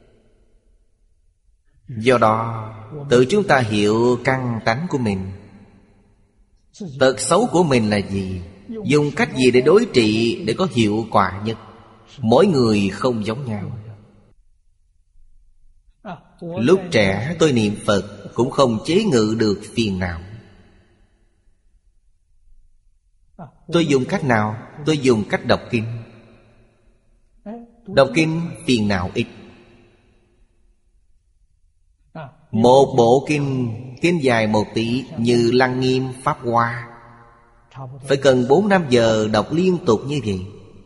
Do đó tự chúng ta hiểu căn tánh của mình. Tật xấu của mình là gì? Dùng cách gì để đối trị để có hiệu quả nhất? Mỗi người không giống nhau. Lúc trẻ tôi niệm Phật cũng không chế ngự được phiền não. Tôi dùng cách nào? Tôi dùng cách đọc kinh. Đọc kinh phiền não ít. Một bộ kinh, kinh dài một tỷ, như Lăng Nghiêm Pháp Hoa, phải cần bốn năm giờ đọc liên tục như vậy.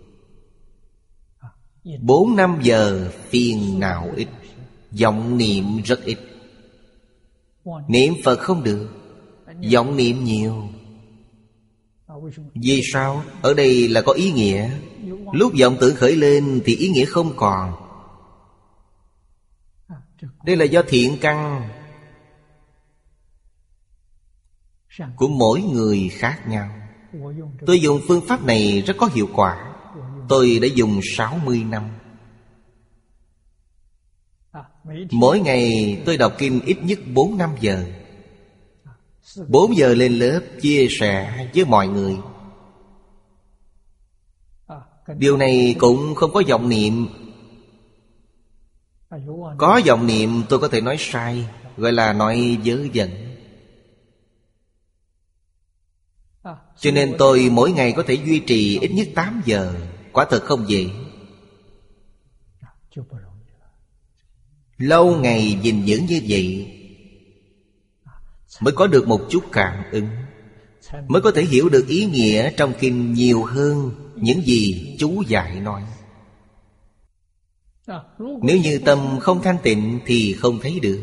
Bốn năm giờ phiền não ít, vọng niệm rất ít. Niệm Phật không được, vọng niệm nhiều. Vì sao? Ở đây là có ý nghĩa. Lúc vọng tưởng khởi lên thì ý nghĩa không còn. Đây là do thiện căn của mỗi người khác nhau. Tôi dùng phương pháp này rất có hiệu quả. Tôi đã dùng sáu mươi năm. Mỗi ngày tôi đọc kinh ít nhất bốn năm giờ. Bốn giờ lên lớp chia sẻ với mọi người. Điều này cũng không có vọng niệm. Có vọng niệm tôi có thể nói sai, gọi là nói vớ vẩn. Cho nên tôi mỗi ngày có thể duy trì ít nhất tám giờ. Quả thật không dễ. Lâu ngày gìn giữ như vậy mới có được một chút cảm ứng, mới có thể hiểu được ý nghĩa trong kinh nhiều hơn những gì chú dạy nói. Nếu như tâm không thanh tịnh thì không thấy được.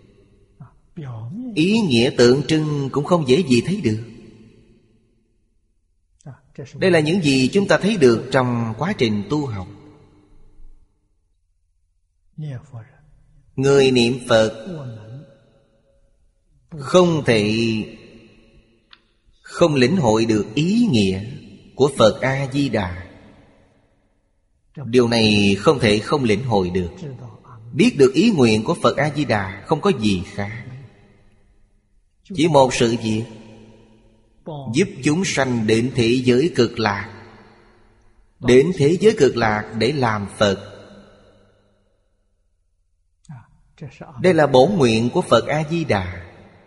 Ý nghĩa tượng trưng cũng không dễ gì thấy được. Đây là những gì chúng ta thấy được trong quá trình tu học. Người niệm Phật không thể không lĩnh hội được ý nghĩa của Phật A-di-đà. Điều này không thể không lĩnh hội được. Biết được ý nguyện của Phật A-di-đà không có gì khác. Chỉ một sự việc: giúp chúng sanh đến thế giới cực lạc. Đến thế giới cực lạc để làm Phật. Đây là bổn nguyện của Phật A-di-đà.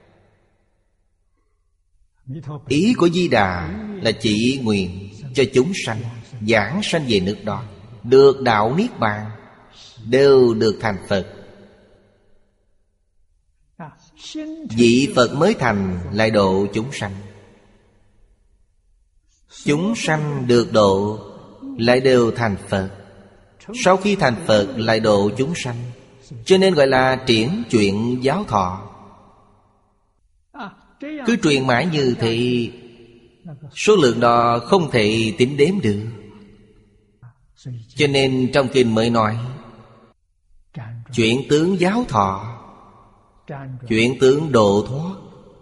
Ý của Di Đà là chỉ nguyện cho chúng sanh giảng sanh về nước đó, được đạo Niết Bàn, đều được thành Phật. Vị Phật mới thành lại độ chúng sanh. Chúng sanh được độ lại đều thành Phật. Sau khi thành Phật lại độ chúng sanh. Cho nên gọi là triển chuyện giáo thọ. Cứ truyền mãi như thế, số lượng đó không thể tính đếm được. Cho nên trong kinh mới nói chuyện tướng giáo thọ, chuyện tướng độ thoát.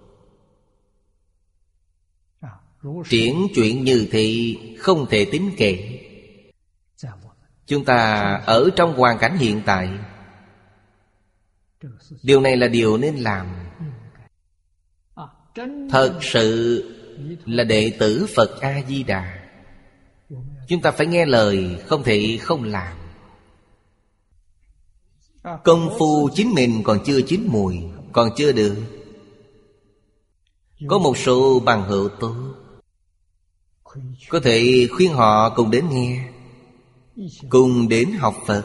Triển chuyện như thế không thể tính kể. Chúng ta ở trong hoàn cảnh hiện tại, điều này là điều nên làm. Thật sự là đệ tử Phật A-di-đà. Chúng ta phải nghe lời, không thể không làm. Công phu chính mình còn chưa chín mùi, còn chưa được. Có một số bằng hữu tốt, có thể khuyên họ cùng đến nghe, cùng đến học Phật.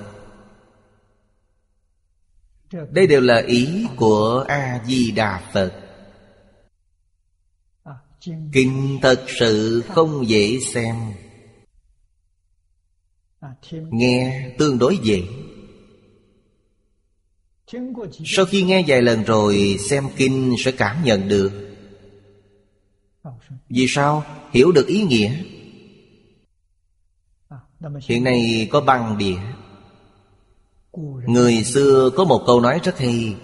Đây đều là ý của A-di-đà Phật. Kinh thật sự không dễ xem, nghe tương đối dễ. Sau khi nghe vài lần rồi, xem kinh sẽ cảm nhận được. Vì sao? Hiểu được ý nghĩa. Hiện nay có băng đĩa. Người xưa có một câu nói rất hay: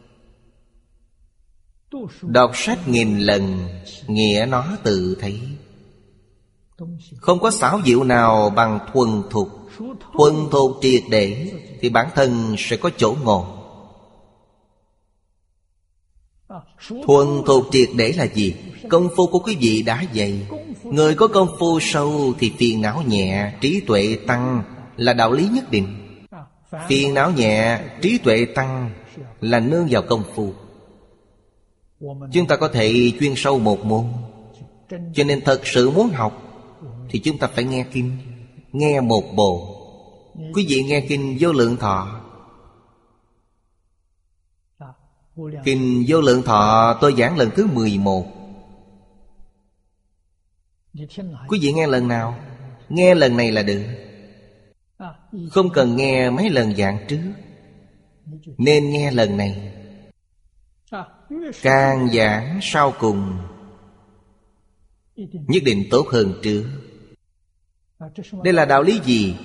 đọc sách nghìn lần, nghĩa nó tự thấy. Không có xảo diệu nào bằng thuần thục. Thuần thục triệt để thì bản thân sẽ có chỗ ngộ. Thuần thục triệt để là gì? Công phu của quý vị đã dày. Người có công phu sâu thì phiền não nhẹ, trí tuệ tăng là đạo lý nhất định. Phiền não nhẹ, trí tuệ tăng là nương vào công phu. Chúng ta có thể chuyên sâu một môn. Cho nên thật sự muốn học thì chúng ta phải nghe kinh, nghe một bộ. Quý vị nghe kinh Vô Lượng Thọ, Kinh Vô Lượng Thọ tôi giảng lần thứ mười một. Quý vị nghe lần nào? Nghe lần này là được, không cần nghe mấy lần giảng trước. Nên nghe lần này. Càng giảng sau cùng nhất định tốt hơn trước. Đây là đạo lý gì?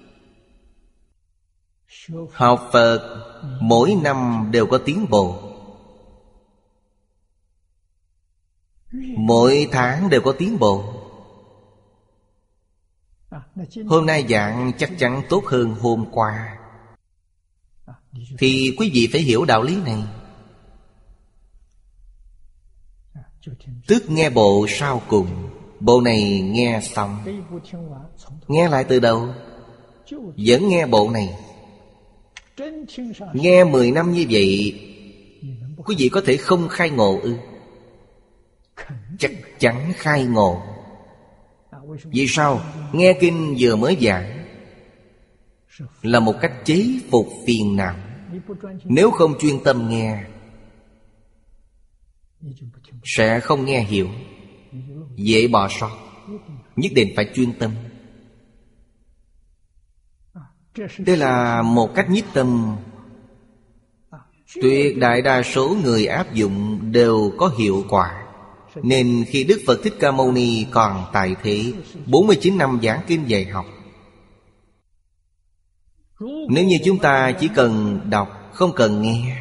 Học Phật mỗi năm đều có tiến bộ, mỗi tháng đều có tiến bộ. Hôm nay giảng chắc chắn tốt hơn hôm qua. Thì quý vị phải hiểu đạo lý này. Tức nghe bộ sau cùng. Bộ này nghe xong, nghe lại từ đầu. Vẫn nghe bộ này. Nghe mười năm như vậy, quý vị có thể không khai ngộ ư? Chắc chắn khai ngộ. Vì sao? Nghe kinh vừa mới giảng là một cách chế phục phiền não. Nếu không chuyên tâm nghe, sẽ không nghe hiểu, dễ bỏ sót. Nhất định phải chuyên tâm. Đây là một cách nhiếp tâm. Tuyệt đại đa số người áp dụng đều có hiệu quả. Nên khi Đức Phật Thích Ca Mâu Ni còn tại thế, bốn mươi chín năm giảng kinh dạy học, nếu như chúng ta chỉ cần đọc, không cần nghe,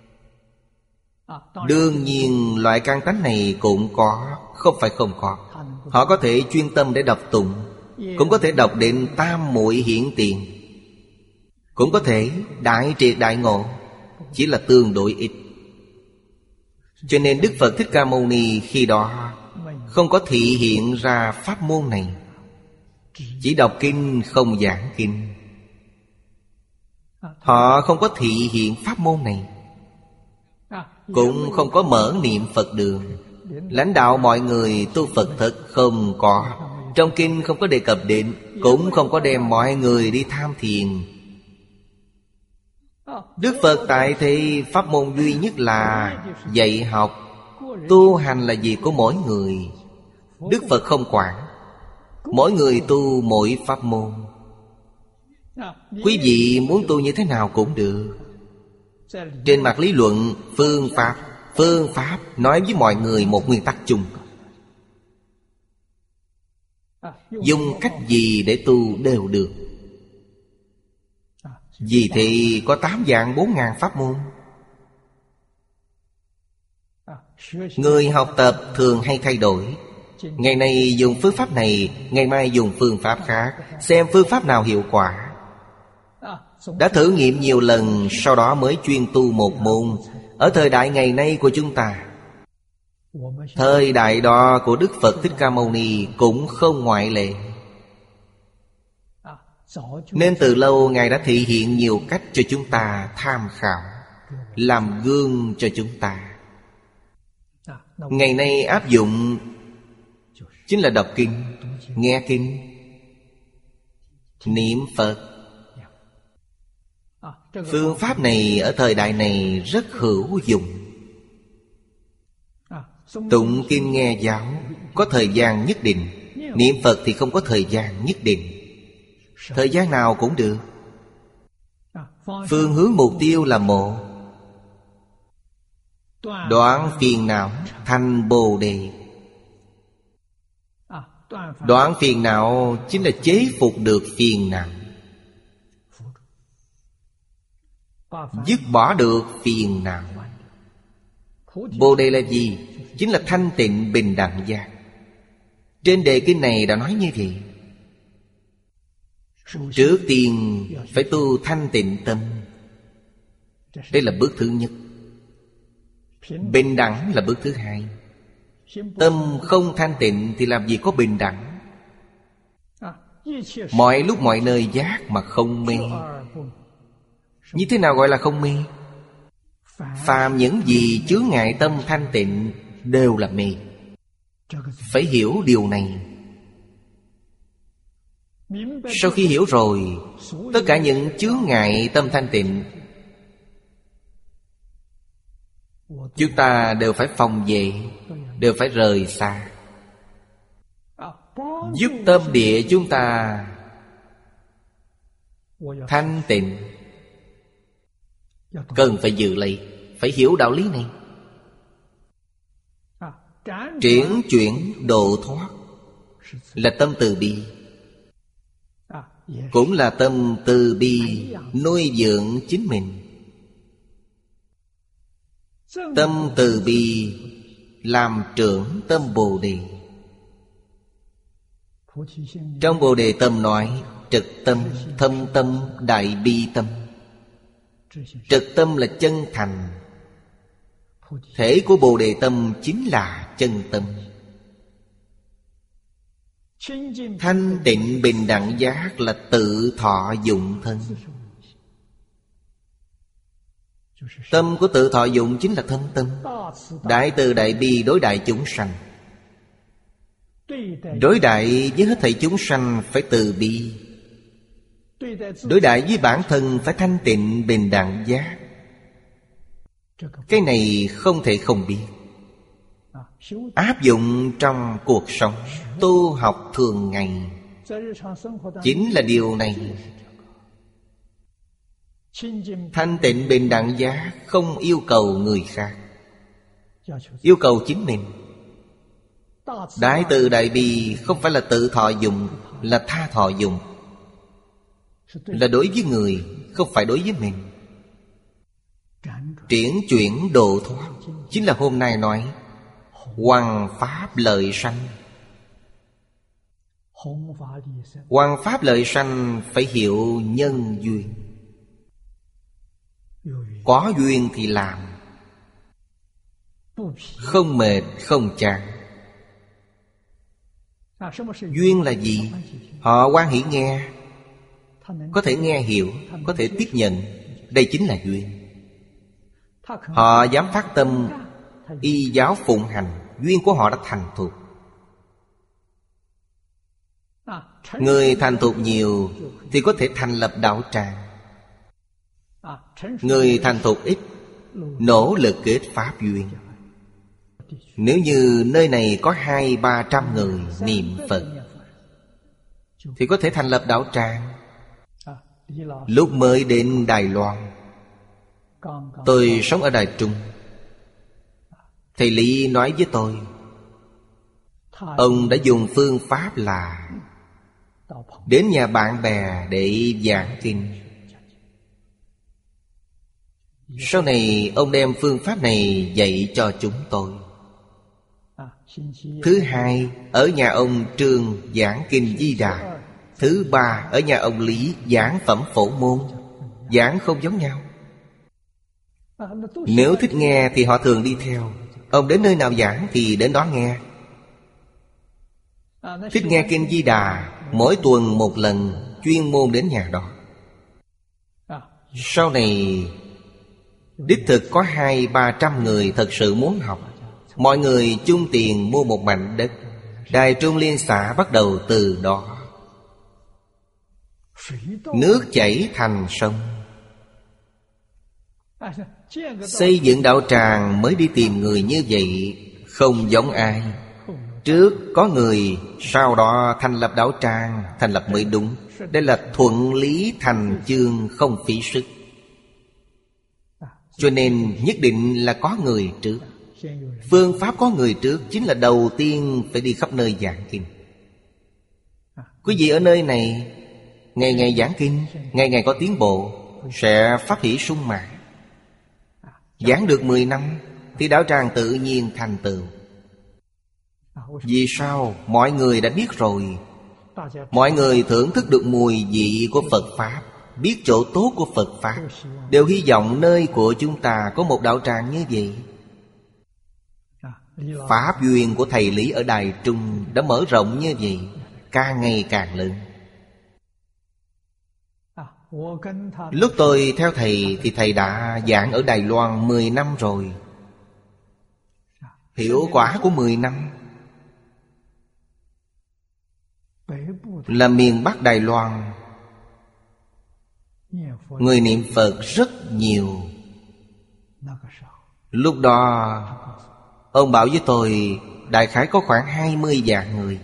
đương nhiên loại căn tánh này cũng có, không phải không có. Họ có thể chuyên tâm để đọc tụng, cũng có thể đọc đến tam muội hiển tiền, cũng có thể đại triệt đại ngộ, chỉ là tương đối ít. Cho nên Đức Phật Thích Ca Mâu Ni khi đó không có thị hiện ra pháp môn này, chỉ đọc kinh không giảng kinh. Họ không có thị hiện pháp môn này, cũng không có mở niệm Phật đường, lãnh đạo mọi người tu Phật thật không có. Trong kinh không có đề cập đến, cũng không có đem mọi người đi tham thiền. Đức Phật tại thế pháp môn duy nhất là dạy học. Tu hành là việc của mỗi người. Đức Phật không quản. Mỗi người tu mỗi pháp môn. Quý vị muốn tu như thế nào cũng được. Trên mặt lý luận, phương pháp Phương pháp nói với mọi người một nguyên tắc chung. Dùng cách gì để tu đều được. Vì thì có tám vạn bốn ngàn pháp môn. Người học tập thường hay thay đổi. Ngày nay dùng phương pháp này, ngày mai dùng phương pháp khác, xem phương pháp nào hiệu quả. Đã thử nghiệm nhiều lần, sau đó mới chuyên tu một môn. Ở thời đại ngày nay của chúng ta, thời đại đó của Đức Phật Thích Ca Mâu Ni cũng không ngoại lệ. Nên từ lâu Ngài đã thị hiện nhiều cách cho chúng ta tham khảo, làm gương cho chúng ta. Ngày nay áp dụng chính là đọc kinh, nghe kinh, niệm Phật. Phương pháp này ở thời đại này rất hữu dụng. Tụng kinh nghe giáo có thời gian nhất định, niệm Phật thì không có thời gian nhất định. Thời gian nào cũng được. Phương hướng mục tiêu là một. Đoạn phiền não thành Bồ Đề. Đoạn phiền não chính là chế phục được phiền não, dứt bỏ được phiền não. Bồ Đề là gì? Chính là thanh tịnh bình đẳng giác. Trên đề kinh này đã nói như vậy. Trước tiên phải tu thanh tịnh tâm. Đây là bước thứ nhất. Bình đẳng là bước thứ hai. Tâm không thanh tịnh thì làm gì có bình đẳng. Mọi lúc mọi nơi giác mà không mê. Như thế nào gọi là không mê? Phàm những gì chướng ngại tâm thanh tịnh đều là mê. Phải hiểu điều này. Sau khi hiểu rồi, tất cả những chướng ngại tâm thanh tịnh chúng ta đều phải phòng vệ, đều phải rời xa. Giúp tâm địa chúng ta thanh tịnh, cần phải giữ lấy, phải hiểu đạo lý này. Triển chuyển độ thoát là tâm từ bi, cũng là tâm từ bi nuôi dưỡng chính mình. Tâm từ bi làm trưởng tâm Bồ Đề. Trong Bồ Đề tâm nói trực tâm, thâm tâm, đại bi tâm. Trực tâm là chân thành. Thể của Bồ Đề tâm chính là chân tâm. Thanh tịnh bình đẳng giác là tự thọ dụng thân. Tâm của tự thọ dụng chính là thân tâm. Đại từ đại bi đối đại chúng sanh. Đối đại với hết thảy chúng sanh phải từ bi. Đối đại với bản thân phải thanh tịnh bình đẳng giác. Cái này không thể không biết. Áp dụng trong cuộc sống tu học thường ngày chính là điều này. Thanh tịnh bình đẳng giác không yêu cầu người khác, yêu cầu chính mình. Đại từ đại bi không phải là tự thọ dụng, là tha thọ dụng, là đối với người, không phải đối với mình. Triển chuyển độ thoát chính là hôm nay nói hoằng pháp lợi sanh. Hoằng pháp lợi sanh phải hiểu nhân duyên. Có duyên thì làm, không mệt không chán. Duyên là gì? Họ hoan hỷ nghe, có thể nghe hiểu, có thể tiếp nhận. Đây chính là duyên. Họ dám phát tâm y giáo phụng hành, duyên của họ đã thành thục. Người thành thục nhiều thì có thể thành lập đạo tràng. Người thành thục ít, nỗ lực kết pháp duyên. Nếu như nơi này có hai ba trăm người niệm Phật thì có thể thành lập đạo tràng. Lúc mới đến Đài Loan, tôi sống ở Đài Trung. Thầy Lý nói với tôi, ông đã dùng phương pháp là đến nhà bạn bè để giảng kinh. Sau này ông đem phương pháp này dạy cho chúng tôi. Thứ hai, ở nhà ông Trương giảng kinh Di Đà. Thứ ba, ở nhà ông Lý giảng phẩm Phổ Môn. Giảng không giống nhau. Nếu thích nghe thì họ thường đi theo. Ông đến nơi nào giảng thì đến đó nghe. Thích nghe kinh Di Đà, mỗi tuần một lần chuyên môn đến nhà đó. Sau này đích thực có hai ba trăm người thật sự muốn học. Mọi người chung tiền mua một mảnh đất. Đài Trung Liên xã bắt đầu từ đó. Nước chảy thành sông. Xây dựng đạo tràng mới đi tìm người như vậy, không giống ai. Trước có người, sau đó thành lập đạo tràng, thành lập mới đúng. Đây là thuận lý thành chương, không phí sức. Cho nên nhất định là có người trước. Phương pháp có người trước chính là đầu tiên phải đi khắp nơi giảng kinh. Quý vị ở nơi này ngày ngày giảng kinh, ngày ngày có tiến bộ, sẽ phát hỷ sung mãn. Giảng được mười năm thì đạo tràng tự nhiên thành tựu. Vì sao? Mọi người đã biết rồi. Mọi người thưởng thức được mùi vị của Phật Pháp, biết chỗ tốt của Phật Pháp, đều hy vọng nơi của chúng ta có một đạo tràng như vậy. Pháp duyên của thầy Lý ở Đài Trung đã mở rộng như vậy, càng ngày càng lớn. Lúc tôi theo thầy thì thầy đã giảng ở Đài Loan mười năm rồi. Hiệu quả của mười năm là miền Bắc Đài Loan người niệm Phật rất nhiều. Lúc đó ông bảo với tôi đại khái có khoảng hai mươi vạn người.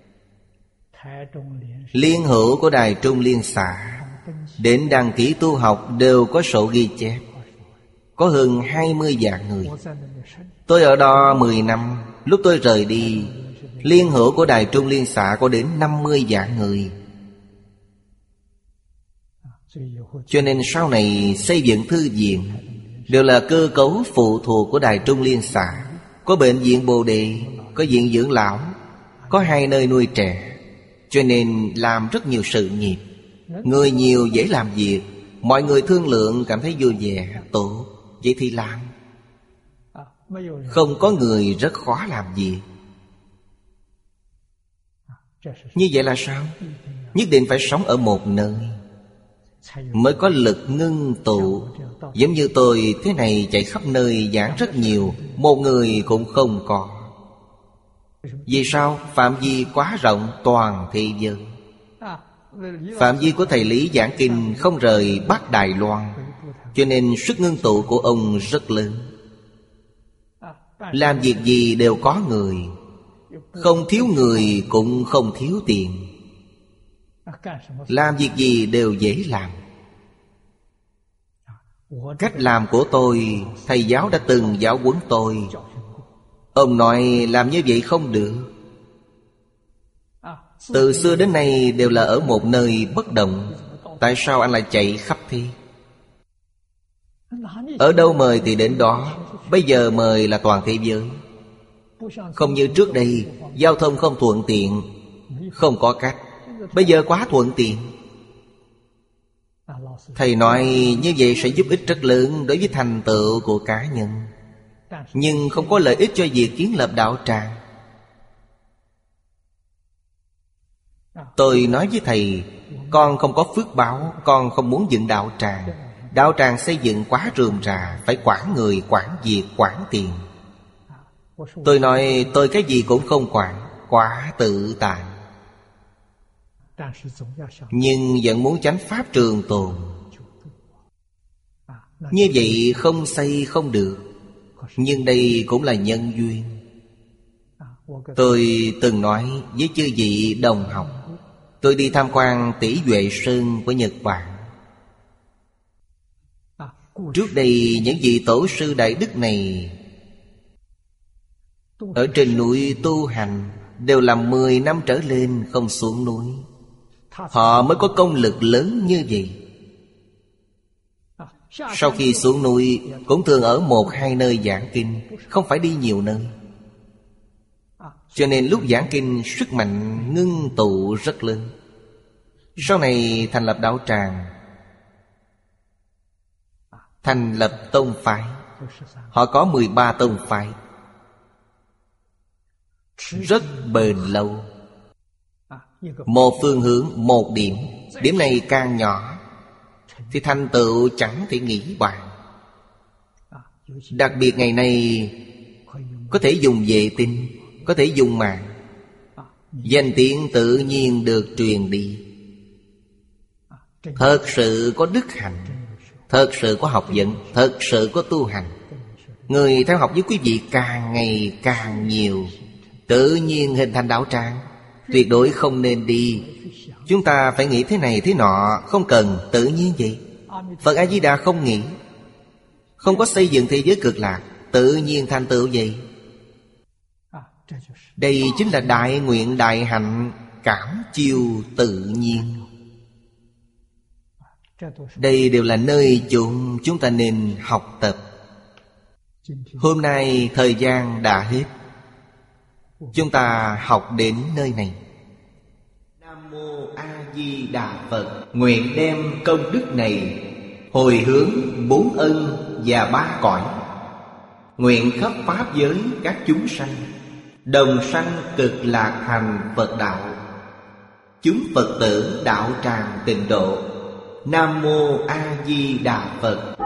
Liên hữu của Đài Trung Liên xã đến đăng ký tu học đều có sổ ghi chép, có hơn hai mươi vạn người. Tôi ở đó mười năm. Lúc tôi rời đi, liên hữu của Đài Trung Liên xã có đến năm mươi vạn người. Cho nên sau này xây dựng thư viện đều là cơ cấu phụ thuộc của Đài Trung Liên xã. Có bệnh viện Bồ Đề, có viện dưỡng lão, có hai nơi nuôi trẻ. Cho nên làm rất nhiều sự nghiệp. Người nhiều dễ làm việc, mọi người thương lượng cảm thấy vui vẻ, tốt, vậy thì làm. Không có người rất khó làm việc. Như vậy là sao? Nhất định phải sống ở một nơi mới có lực ngưng tụ. Giống như tôi thế này chạy khắp nơi giảng rất nhiều, một người cũng không có. Vì sao? Phạm vi quá rộng toàn thế giới. Phạm vi của thầy Lý giảng kinh không rời Bắc Đài Loan, cho nên sức ngưng tụ của ông rất lớn. Làm việc gì đều có người, không thiếu người cũng không thiếu tiền. Làm việc gì đều dễ làm. Cách làm của tôi, thầy giáo đã từng giáo huấn tôi. Ông nói làm như vậy không được. Từ xưa đến nay đều là ở một nơi bất động, tại sao anh lại chạy khắp thế? Ở đâu mời thì đến đó. Bây giờ mời là toàn thế giới. Không như trước đây, giao thông không thuận tiện, không có cách. Bây giờ quá thuận tiện. Thầy nói như vậy sẽ giúp ích rất lớn đối với thành tựu của cá nhân, nhưng không có lợi ích cho việc kiến lập đạo tràng. Tôi nói với thầy, con không có phước báo, con không muốn dựng đạo tràng. Đạo tràng xây dựng quá rườm rà, phải quản người, quản việc, quản tiền. Tôi nói tôi cái gì cũng không quản, quá tự tại. Nhưng vẫn muốn chánh pháp trường tồn. Như vậy không xây không được. Nhưng đây cũng là nhân duyên. Tôi từng nói với chư vị đồng học, tôi đi tham quan Tỷ Duệ Sơn của Nhật Bản. Trước đây những vị tổ sư đại đức này ở trên núi tu hành đều làm mười năm trở lên không xuống núi. Họ mới có công lực lớn như vậy. Sau khi xuống núi cũng thường ở một hai nơi giảng kinh, không phải đi nhiều nơi. Cho nên lúc giảng kinh sức mạnh ngưng tụ rất lớn. Sau này thành lập đạo tràng, thành lập tông phái. Họ có mười ba tông phái, rất bền lâu. Một phương hướng, một điểm. Điểm này càng nhỏ thì thành tựu chẳng thể nghĩ bàn. Đặc biệt ngày nay có thể dùng vệ tinh, có thể dùng mạng, danh tiếng tự nhiên được truyền đi. Thật sự có đức hạnh, thật sự có học vấn, thật sự có tu hành. Người theo học với quý vị càng ngày càng nhiều, tự nhiên hình thành đạo tràng. Tuyệt đối không nên đi chúng ta phải nghĩ thế này thế nọ, không cần, tự nhiên vậy. Phật A-di-đà không nghĩ, không có xây dựng thế giới cực lạc, tự nhiên thành tựu vậy. Đây chính là đại nguyện đại hạnh, cảm chiêu tự nhiên. Đây đều là nơi chốn chúng ta nên học tập. Hôm nay thời gian đã hết, chúng ta học đến nơi này. Nam Mô A Di Đà Phật. Nguyện đem công đức này hồi hướng bốn ân và ba cõi, nguyện khắp pháp giới các chúng sanh đồng sanh cực lạc thành Phật đạo. Chúng Phật tử đạo tràng tịnh độ. Nam Mô A Di Đà Phật.